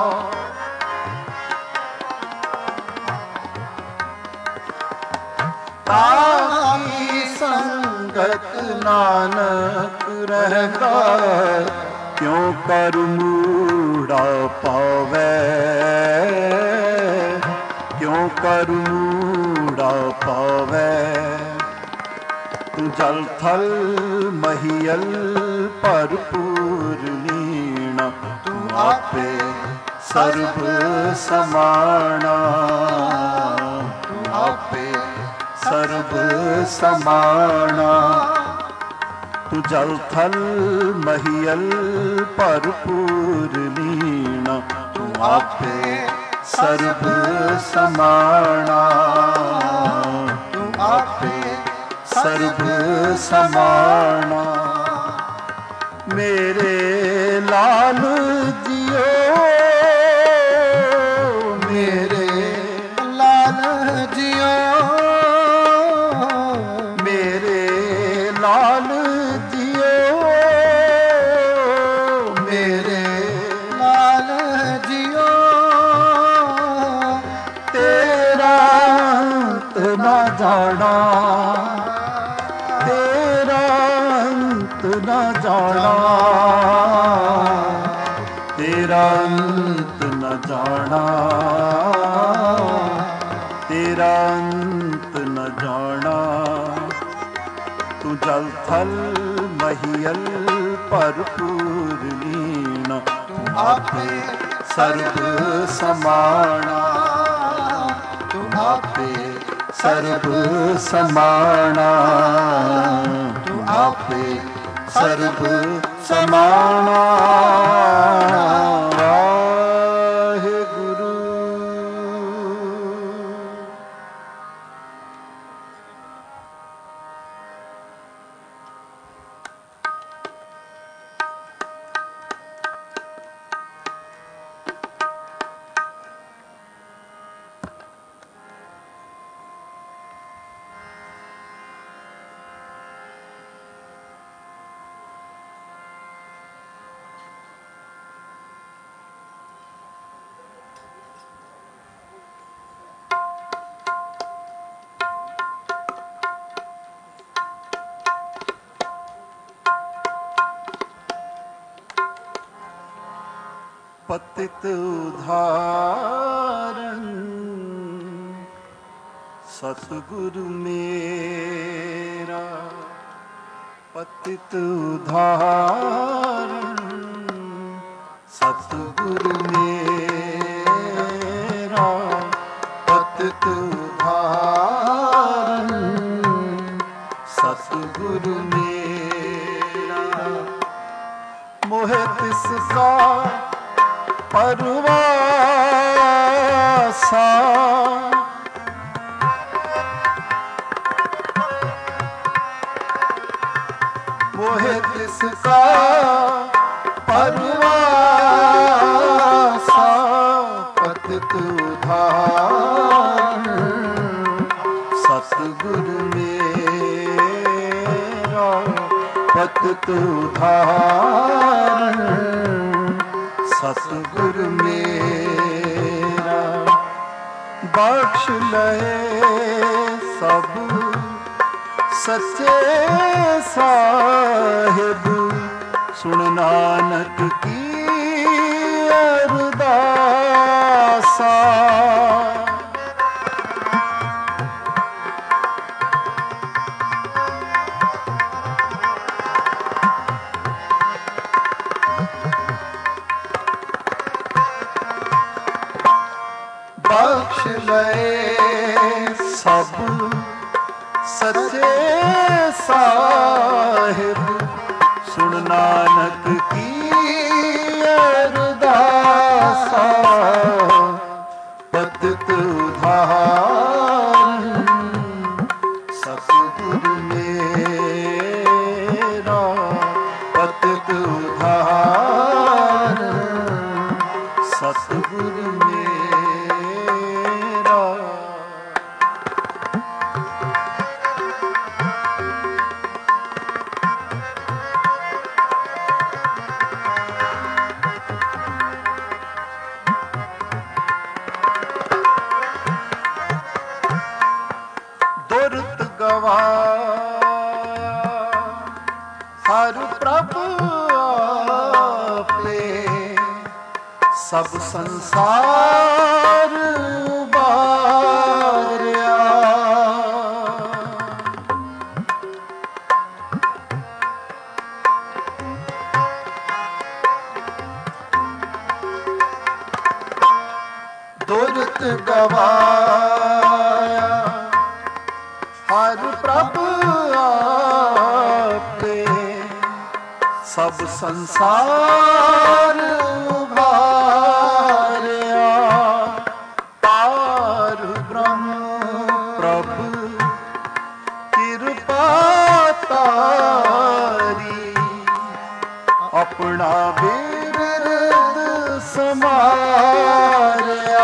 ਤਾਕੀ ਸੰਗਤ ਨਾਨਕ ਰਹਿਦਾ, ਕਿਉ ਕਰ ਮੂੜਾ ਪਾਵੇ, ਕਿਉ ਕਰ ਮੂੜਾ ਪਾਵੇ, ਤੂੰ ਜਲ ਥਲ ਮਹੀਅਲ ਭਰਪੂਰ ਲੀਣਾ, ਤੂੰ ਆਪੇ ਸਰਬ ਸਮਾਣਾ, ਤੂੰ ਆਪੇ ਸਰਬ ਸਮਾਣਾ, ਤੂੰ ਜਲ ਥਲ ਮਹੀਅਲ ਭਰਪੂਰ ਲੀਣਾ, ਤੂੰ ਆਪੇ ਸਰਬ ਸਮਾਣਾ, ਤੂੰ ਆਪੇ ਸਰਬ ਸਮਾਣਾ। ਮੇਰੇ ਲਾਲ ਜੀਓ, ਮੇਰੇ ਲਾਲ ਜੀਓ, ਮੇਰੇ ਲਾਲ ਜੀਓ, ਮੇਰੇ ਲਾਲ ਜੀਓ, ਤੇਰਾ ਅੰਤ ਨਾ ਜਾਣਾ, ਤੇਰਾ ਅੰਤ ਨਾ ਜਾਣਾ, ਤੇਰਾ ਅੰਤ ਨਾ ਜਾਣਾ, ਤੇਰਾ ਅੰਤ ਨਾ ਜਾਣਾ, ਤੂੰ ਜਲ ਥਲ ਮਹੀਅਲ ਭਰਪੂਰ ਲੀਣਾ, ਤੂੰ ਆਪੇ ਸਰਬ ਸਮਾਣਾ, ਤੂੰ ਆਪੇ ਸਰਬ ਸਮਾਣਾ, ਤੂੰ ਆਪੇ ਸਰਬ ਸਮਾਣਾ। ਵਾਹਿਗੁਰੂ। ਪਤਿਤ ਉਧਾਰਨ ਸਤਿਗੁਰੂ ਮੇਰਾ, ਪਤਿਤ ਉਧਾਰਨ ਸਤਿਗੁਰੂ ਮੇਰਾ, ਪਤਿਤ ਉਧਾਰਨ ਸਤਿਗੁਰੂ ਮੇਰਾ, ਮੋਹਿ ਤਿਸ ਕਾ ਪਰਵਾਸਾ, मोहे तिसका परवासा पतित उधार सतगुरु मेरा पतित उधार सतगुरु मेरा बख्श लए सब सच्चे साहिब सुन नानक की अरदासा बख्श लए सब सच्चे साहिब सुन नानक की अरदासा पतित उधार सतगुरु मेरा पतित उधार सतगुरु मेरा हर प्रभु आपे सब संसार उबार्या दुरित गवाया हर प्रभु आपे सब संसार उभार्या पार ब्रह्म प्रभु कृपा तारी अपना बिरद समार्या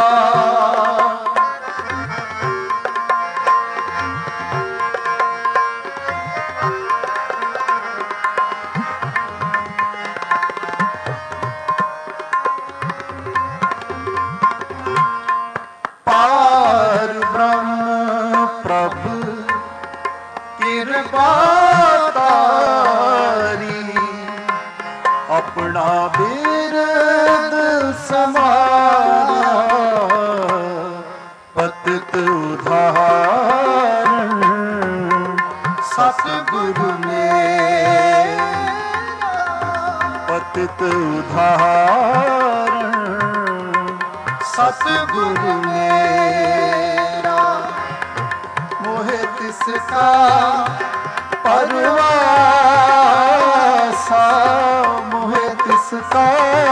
प्रभु कृपा तारी अपना बिरद समार्या पतित उधार सतगुरु मेरा पतित उधार सतगुरु मेरा मोहे तिसका परवासा मोहे तिसका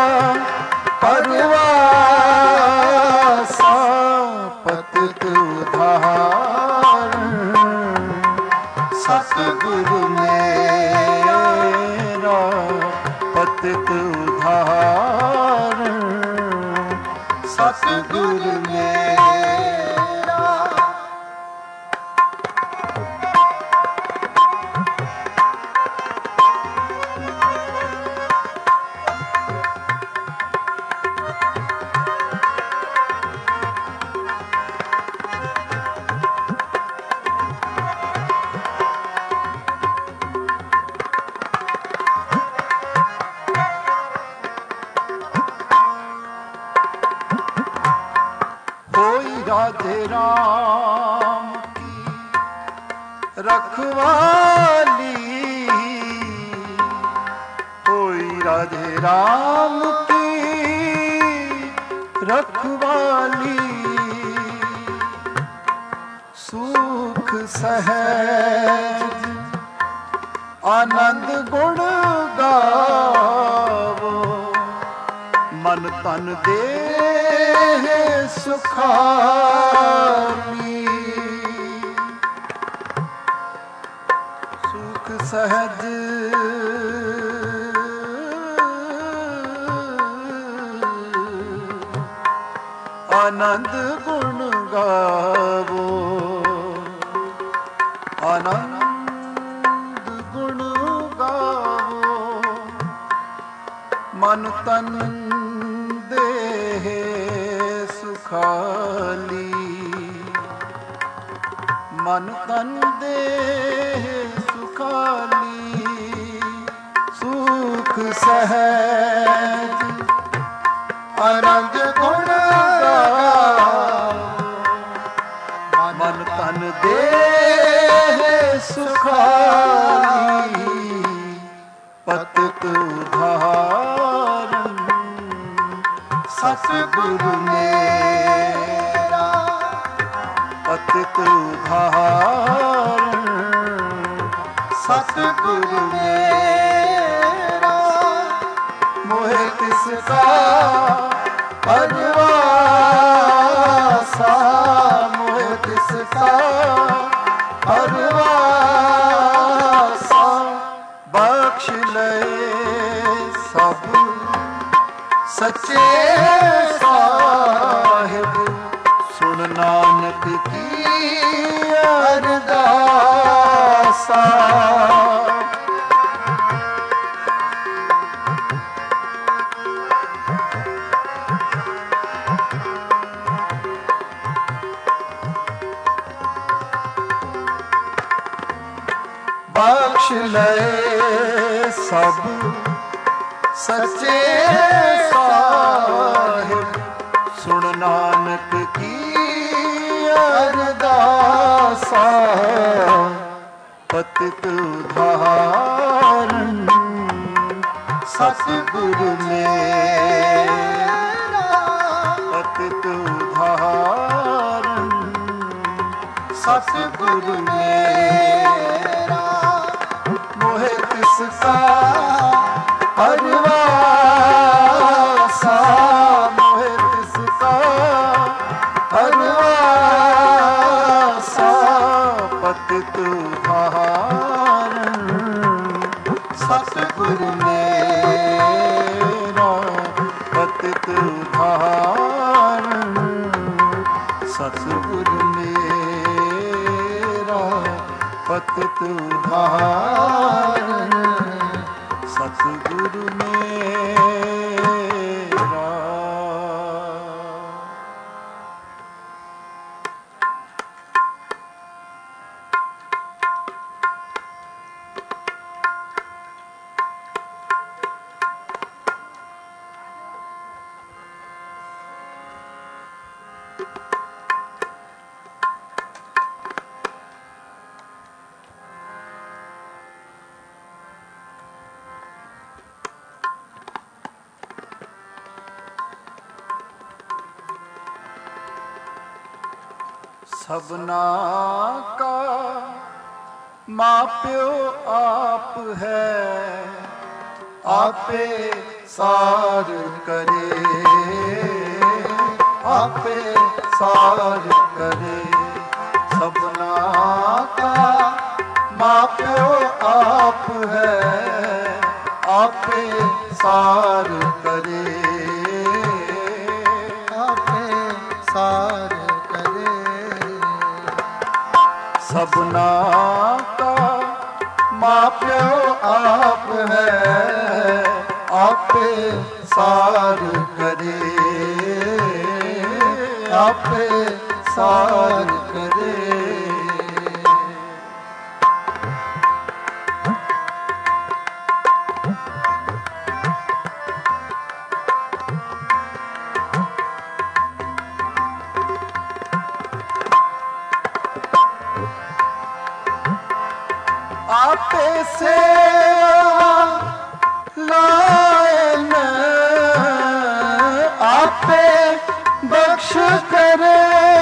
परवासा पतित उधार सतगुरु मेरा पतित उधार सतगुरु मेरा राधे राम की रखवाली होई राधे राम की रखवाली सुख सहज आनंद गुण गावो मन तन दे सुखानी सुख ਸਹਿਜ ਆਨੰਦ ਗੁਣ ਗਾਵੋ, ਆਨੰਦ ਗੁਣ ਗਾਵੋ। ਮਨ ਤਨ ਦੇਹ ਸੁਖਾਲੀ, ਮਨ ਤਨ ਦੇਹ ਸੁਖਾਲੀ। ਸੁਖ ਸਹਿਜ ਆਨੰਦ ਗੁਣ ਗਾਵੋ, ਮਨ ਤਨ ਦੇਹ ਸੁਖਾਲੀ। ਪਤਿਤ ਉਧਾਰਨ ਸਤਿਗੁਰੂ ਮੇਰਾ, ਪਤਿਤ ਉਧਾਰਨ ਸਤਿਗੁਰੂ ਮੇਰਾ। ਮੋਹਿ ਤਿਸ ਕਾ ਪਰਵਾਸਾ, ਮੋਹਿ ਤਿਸ ਕਾ ਪਰਵਾਸਾ। ਬਖਸ਼ ਲਏ ਸਭ ਸੱਚੇ ਸਾਹਿਬ, ਸੁਣ ਨਾਨਕ ਕੀ ਅਰਦਾਸਾ। ਬਖਸ਼ ਲਏ ਸਭ ਸੱਚੇ ਸਾਹਿਬ, ਸੁਣ ਨਾਨਕ ਕੀ ਅਰਦਾਸਾ। ਪਤਿਤ ਉਧਾਰਨ ਸਤਿਗੁਰੂ ਮੇਰਾ, ਪਤਿਤ ਉਧਾਰਨ ਸਤਿਗੁਰੂ ਮੇਰਾ। ਮੋਹਿ ਤਿਸ ਕਾ ਪਰਵਾਸਾ, ਮੋਹਿ ਤਿਸ ਕਾ ਪਰਵਾਸਾ। ਪਤਿਤ ਉਧਾਰਨ ਸਤਿਗੁਰੂ ਮੇਰਾ, ਪਤਿਤ ਉਧਾਰਨ ਸਤਿਗੁਰੂ ਮੇਰਾ, ਪਤਿਤ ਉਧਾਰਨ ਸਤਿਗੁਰੂ ਮੇਰਾ। ਸਭਨਾ ਕਾ ਮਾਪਿਓ ਆਪ ਹੈ, ਆਪੇ ਸਾਰ ਕਰੇ, ਆਪੇ ਸਾਰ ਕਰੇ। ਸਭਨਾ ਕਾ ਮਾਪਿਓ ਆਪ ਹੈ, ਆਪੇ ਸਾਰ ਕਰੇ, ਆਪੇ ਸਾਰ ਸਭਨਾ ਕਾ ਮਾਪਿਓ ਆਪ ਹੈ, ਆਪੇ ਸਾਰ ਕਰੇ, ਆਪੇ ਸਾਰ ਕਰੇ। आपे सेवा लायन, आपे बख्श करे,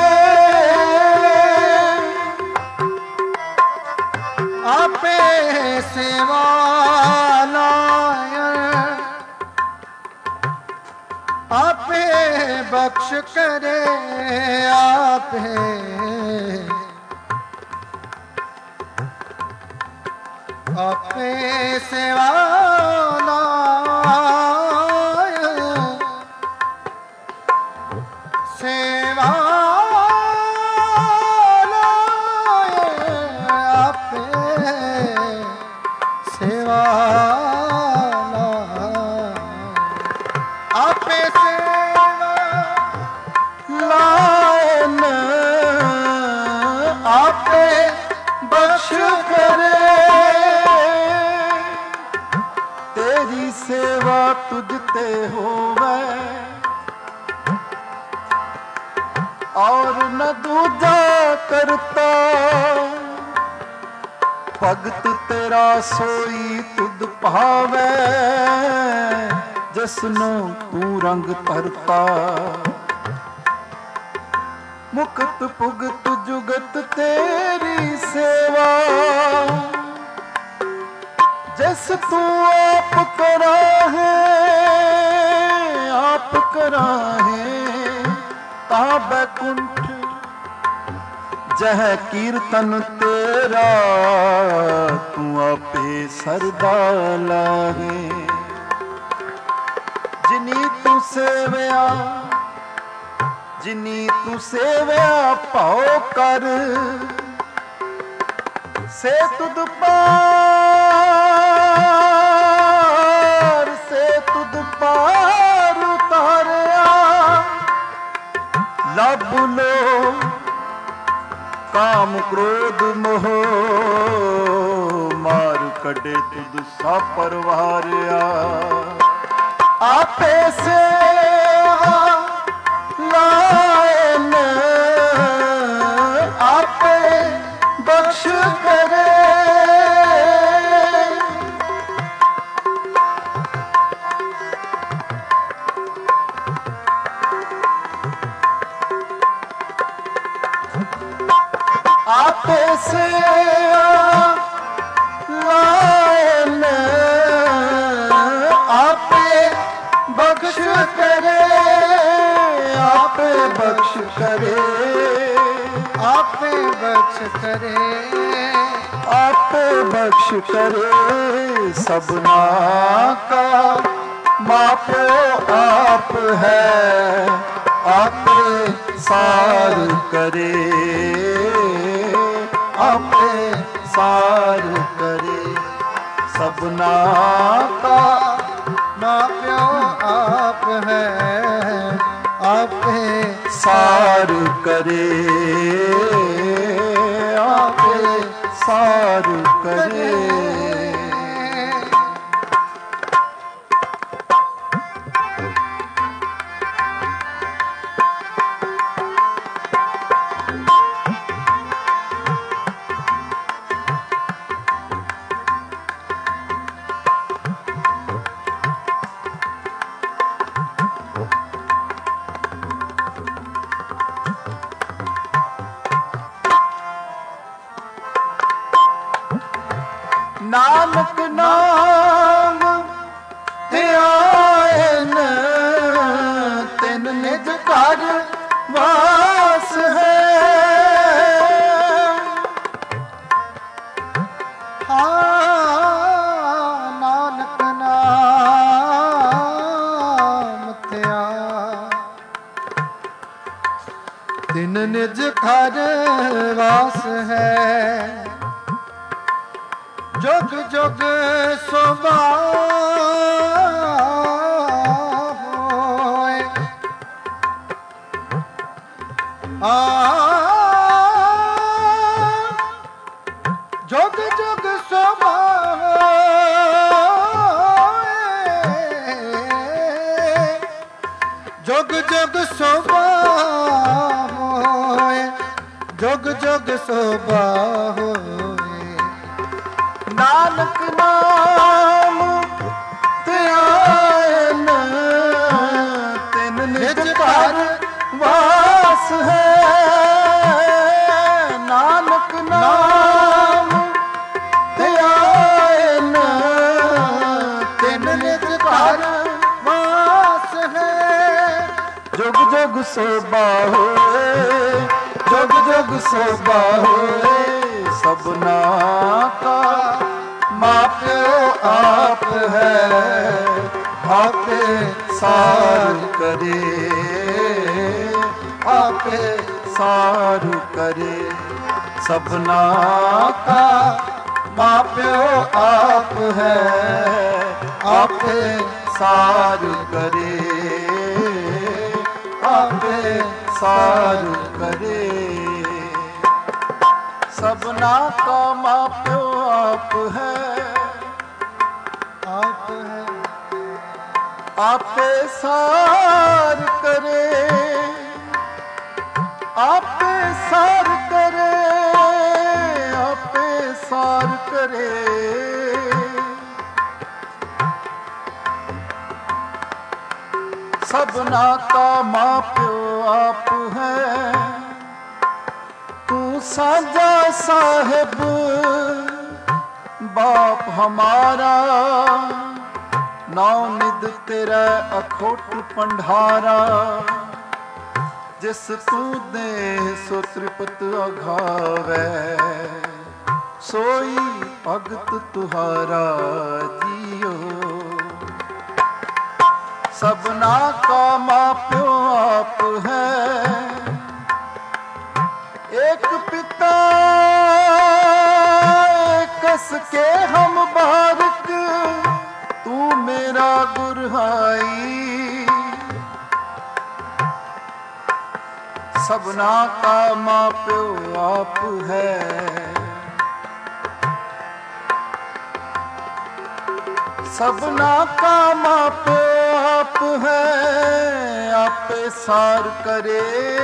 आपे सेवा लायन, आपे बख्श करे, आपे ਆਪੇ ਸੇਵਾ ਲਾਇ ਸੇਵਾ ਲਾਇ ਆਪੇ ਸੇਵਾ ਆਪੇ ਸੇਵਾ ਲਾਇਨ ਆਪੇ ਬਖਸ਼ ਕਰੇ ਤੇਰੀ ਸੇਵਾ ਤੁਝ ਤੇ ਹੋਵੇ ਔਰ ਨ ਦੂਜਾ ਕਰਤਾ ਭਗਤ ਤੇਰਾ ਸੋਈ ਤੁਧ ਭਾਵੇ ਜਿਸਨੂੰ ਤੂੰ ਰੰਗ ਭਰਤਾ ਮੁਕਤ ਭੁਗਤ ਜੁਗਤ ਤੇਰੀ ਸੇਵਾ ਜਿਸ ਤੂੰ ਆਪ ਕਰਾਹੇ ਤਾ ਬੈਕੁੰਠ ਜਹ ਕੀਰਤਨ ਤੇਰਾ ਤੂੰ ਆਪੇ ਸਰਦਾ ਲਾਹੇ ਜਿਨੀ ਤੂੰ ਸੇਵਿਆ ਭਾਉ ਕਰ ਸੇ ਤੁਧ ਪਾਰ ਉਤਾਰਿਆ ਲੱਭ ਲੋ ਕਾਮ ਕ੍ਰੋਧ ਮੋਹ ਮਾਰ ਕੱਢੇ ਤੁਧ ਸਾ ਪਰਵਾਰਿਆ ਆਪੇ ਸੇਵਾ ਲਾਇਨ ਆਪੇ ਬਖਸ਼ ਕਰੇ ਆਪੇ ਸੇਵਾ ਲਾਇਨ ਆਪੇ ਬਖਸ਼ ਕਰੇ ਆਪੇ ਬਖਸ਼ ਕਰੇ ਆਪੇ ਬਖਸ਼ ਕਰੇ ਆਪੇ ਬਖਸ਼ ਕਰੇ ਸਭਨਾ ਕਾ ਮਾਪਿਓ ਆਪ ਹੈ ਆਪੇ ਸਾਰ ਕਰੇ ਆਪੇ ਸਾਰ ਕਰੇ ਸਭਨਾ ਕਾ ਮਾਪਿਓ ਆਪ ਹੈ ਆਪੇ ਸਾਰ ਕਰੇ ਆਪੇ ਸਾਰ ਕਰੇ ਨਾਨਕ ਨਾਮ ਧਿਆਇਨ ਤਿਨ ਨਿਜ ਘਰ ਵਾਸ ਹੈ ਨਾਨਕ ਨਾਮ ਧਿਆ ਤਿਨ ਨਿਜ ਘਰ ਵਾਸ ਹੈ ਜੁਗ ਜੁਗ ਸੁਭਾਏ ਜੁਗ ਜੁਗ ਸੁਭਾਏ ਜੁਗ ਜੁਗ ਸੁਭਾਏ ਜੁਗ ਜੁਗ ਸੁਭਾਏ ਨਾਨਕ ਨਾਮ ਧਿਆਇਨ ਤਿਨ ਨਿਜ ਘਰ ਵਾਸ ਹੈ ਨਾਨਕ ਨਾਮ ਧਿਆਇਨ ਤਿਨ ਨਿਜ ਘਰ ਵਾਸ ਹੈ ਜੁਗ ਜੁਗ ਸੋਭਾ ਹੋਏ ਜੁਗ ਜੁਗ ਸੋਭਾ ਹੋਏ ਸਭਨਾ ਕਾ सारु करे, आपे सारु करे। सबना का मां प्यो आप है, आपे सारु करे, आपे सारु करे। सबना का मां प्यो आप है, आप है, आपे सार करे, आपे सार करे, आपे सार करे। सबना का मां प्यो आप है, तू साजा साहिब बाप हमारा, नाव निध तेरा अखोट पंडारा। जिस तू दे सो त्रिपत अघावै, सोई भगत तुहारा जियो। सबना का मां प्यो आप है, एक पिता कस के हम बारक, तू मेरा गुरहाई। सबना का मां प्यो आप है, सबना का मां प्यो आप है, आपे सार करे,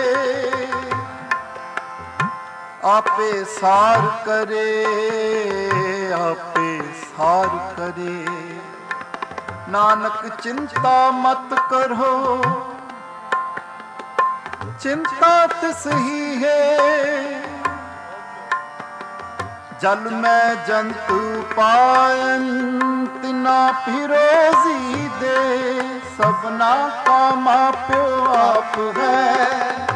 आपे सार करे, आपे सार करे। नानक चिंता मत करो, चिंता तिस ही है। जल में जंतु पायन, तिना फिरोजी दे। सबना का मां प्यो आप है,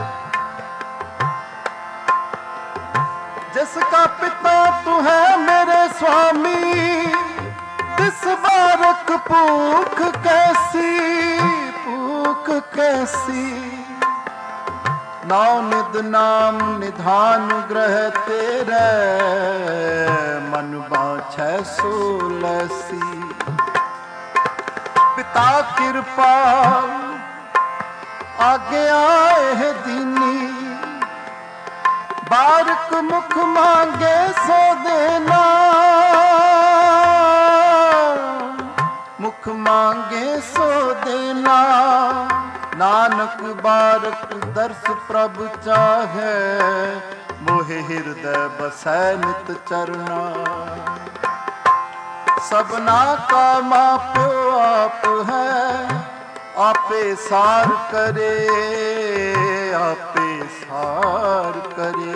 जिसका पिता तू है मेरे स्वामी। तिस बारक भूख कैसी, भूख कैसी। नाव निध नाम निधान ग्रह तेरे, मन बाछै सोलसी। पिता कृपाल आज्ञा है दीनी, बारक मुख मांगे सो देना। मुख मांगे सो देना, नानक बारक दर्श प्रभु चाहे। मोहे हृदय बसै नित चरना। सबना का मां प्यो आप है, आपे सार करे, आपे सार करे।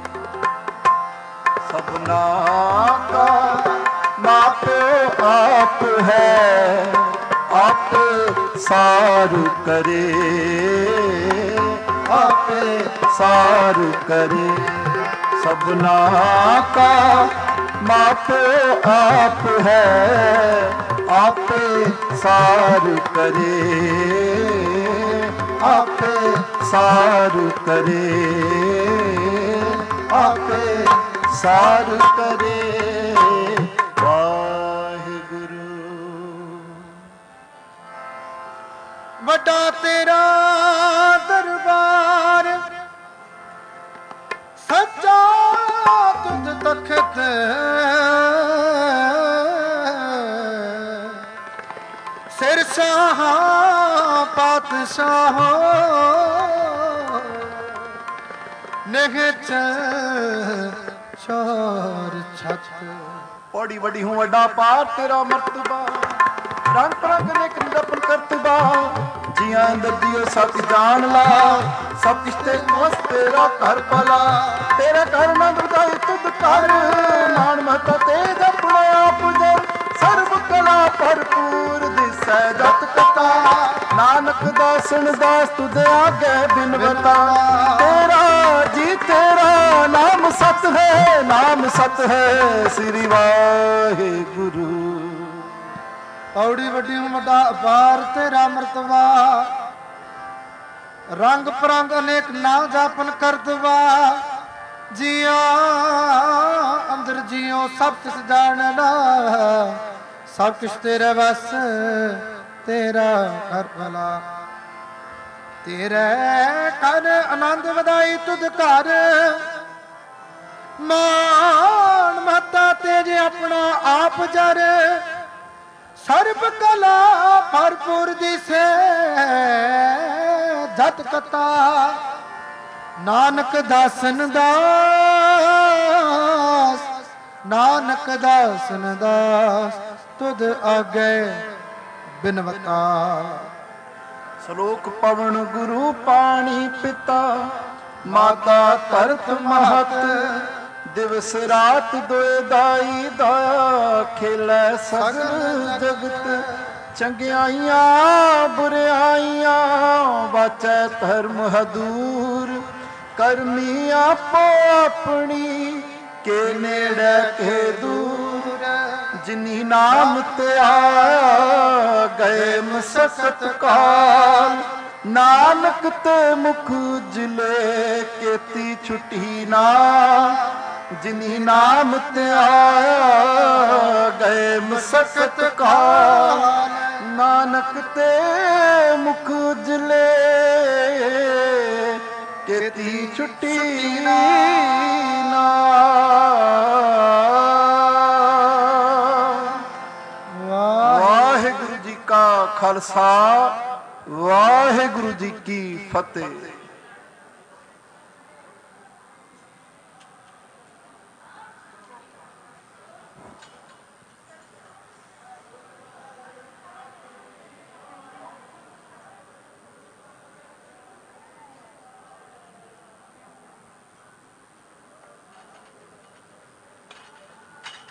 सबना का मां प्यो आप है, आप सार करे, आपे सार करे। सबना का मां प्यो आप है, आपे सार करे, आपे सार करे, आपे सार करे। ਵੱਡਾ ਤੇਰਾ ਦਰਬਾਰ, ਸੱਚਾ ਤੁਧ ਤਖਤ। ਸਿਰ ਸ਼ਾਹਾਂ ਪਾਤਸ਼ਾਹਾਂ, ਨਿਹਚ ਚਾਰ ਛੱਤ। बड़ी बड़ी हूँ वड्डा पार तेरा मर्तबा, रंग परंग ने कंदपन करतबा। जिया अंदर दियो सब जान ला, सब किश ते मस्त तेरा घर भला। तेरा घर न दुदाई तुद कर, मान महता तेज अपने आप जर। सर्व कला भरपूर दिसै जत कथा, नानक दासन दास तुझे आगे बिन बता। तेरा जी तेरा नाम सत है, नाम सत है। श्री वाहे गुरु ਔੜੀ ਵੱਡੀ ਵੱਡਾ ਅਪਾਰ ਤੇਰਾ ਮਰਤਬਾ ਰੰਗ ਪਰੰਗ ਅਨੇਕ ਨਾਮ ਜਾਪਨ ਕਰਤਵਾ ਜਿਉ ਅੰਦਰ ਜਿਉ ਸਭ ਕਿਸ ਜਾਣਨਾ ਸਭ ਕਿਛ ਤੇਰੇ ਵਸ ਤੇਰਾ ਘਰ ਭਲਾ ਤੇਰੇ ਘਰ ਆਨੰਦ ਵਧਾਈ ਤੁਧ ਘਰ ਮਾਨ ਮਹਤਾ ਤੇਜ ਆਪਣਾ ਆਪ ਜਰ ਸਰਬ ਕਲਾ ਭਰਪੂਰ ਦਿਸੇ ਜਤ ਕਤਾ ਨਾਨਕ ਦਾਸਨ ਦਾਸ ਨਾਨਕ ਦਾਸਨ ਦਾਸ ਤੁਧ ਆਗੇ ਬਿਨਵਤਾ ਸ਼ਲੋਕ ਪਵਨ ਗੁਰੂ ਪਾਣੀ ਪਿਤਾ ਮਾਤਾ ਧਰਤ ਮਹਤ ਦਿਵਸ ਰਾਤ ਦੋਇ ਦਾਈ ਦਾ ਖੇਲੇ ਸਗਲ ਜਗਤ ਚੰਗਿਆਈਆਂ ਬੁਰਿਆਈਆਂ ਵਾਚੈ ਧਰਮ ਹਦੂਰ ਕਰਮੀ ਆਪੋ ਆਪਣੀ ਕੇ ਨੇੜੇ ਕੇ ਦੂਰ ਜਿਨੀ ਨਾਮ ਤੇ ਆਇਆ ਗਏ ਮਸਕਤ ਕਾਲ ਨਾਨਕ ਤੇ ਮੁਖ ਉਜਲੇ ਕੀਤੀ ਛੁੱਟੀ ਨਾ ਜਿਨੀ ਨਾਮ ਤੇ ਆਇਆ ਗਏ ਮਸਕਤ ਕਾਲ ਨਾਨਕ ਤੇ ਮੁਖ ਉਜਲੇ ਕੀਤੀ ਛੁੱਟੀ ਨਾ ਵਾਹਿਗੁਰੂ ਜੀ ਕਾ ਖਾਲਸਾ ਵਾਹਿਗੁਰੂ ਜੀ ਕੀ ਫਤਿਹ।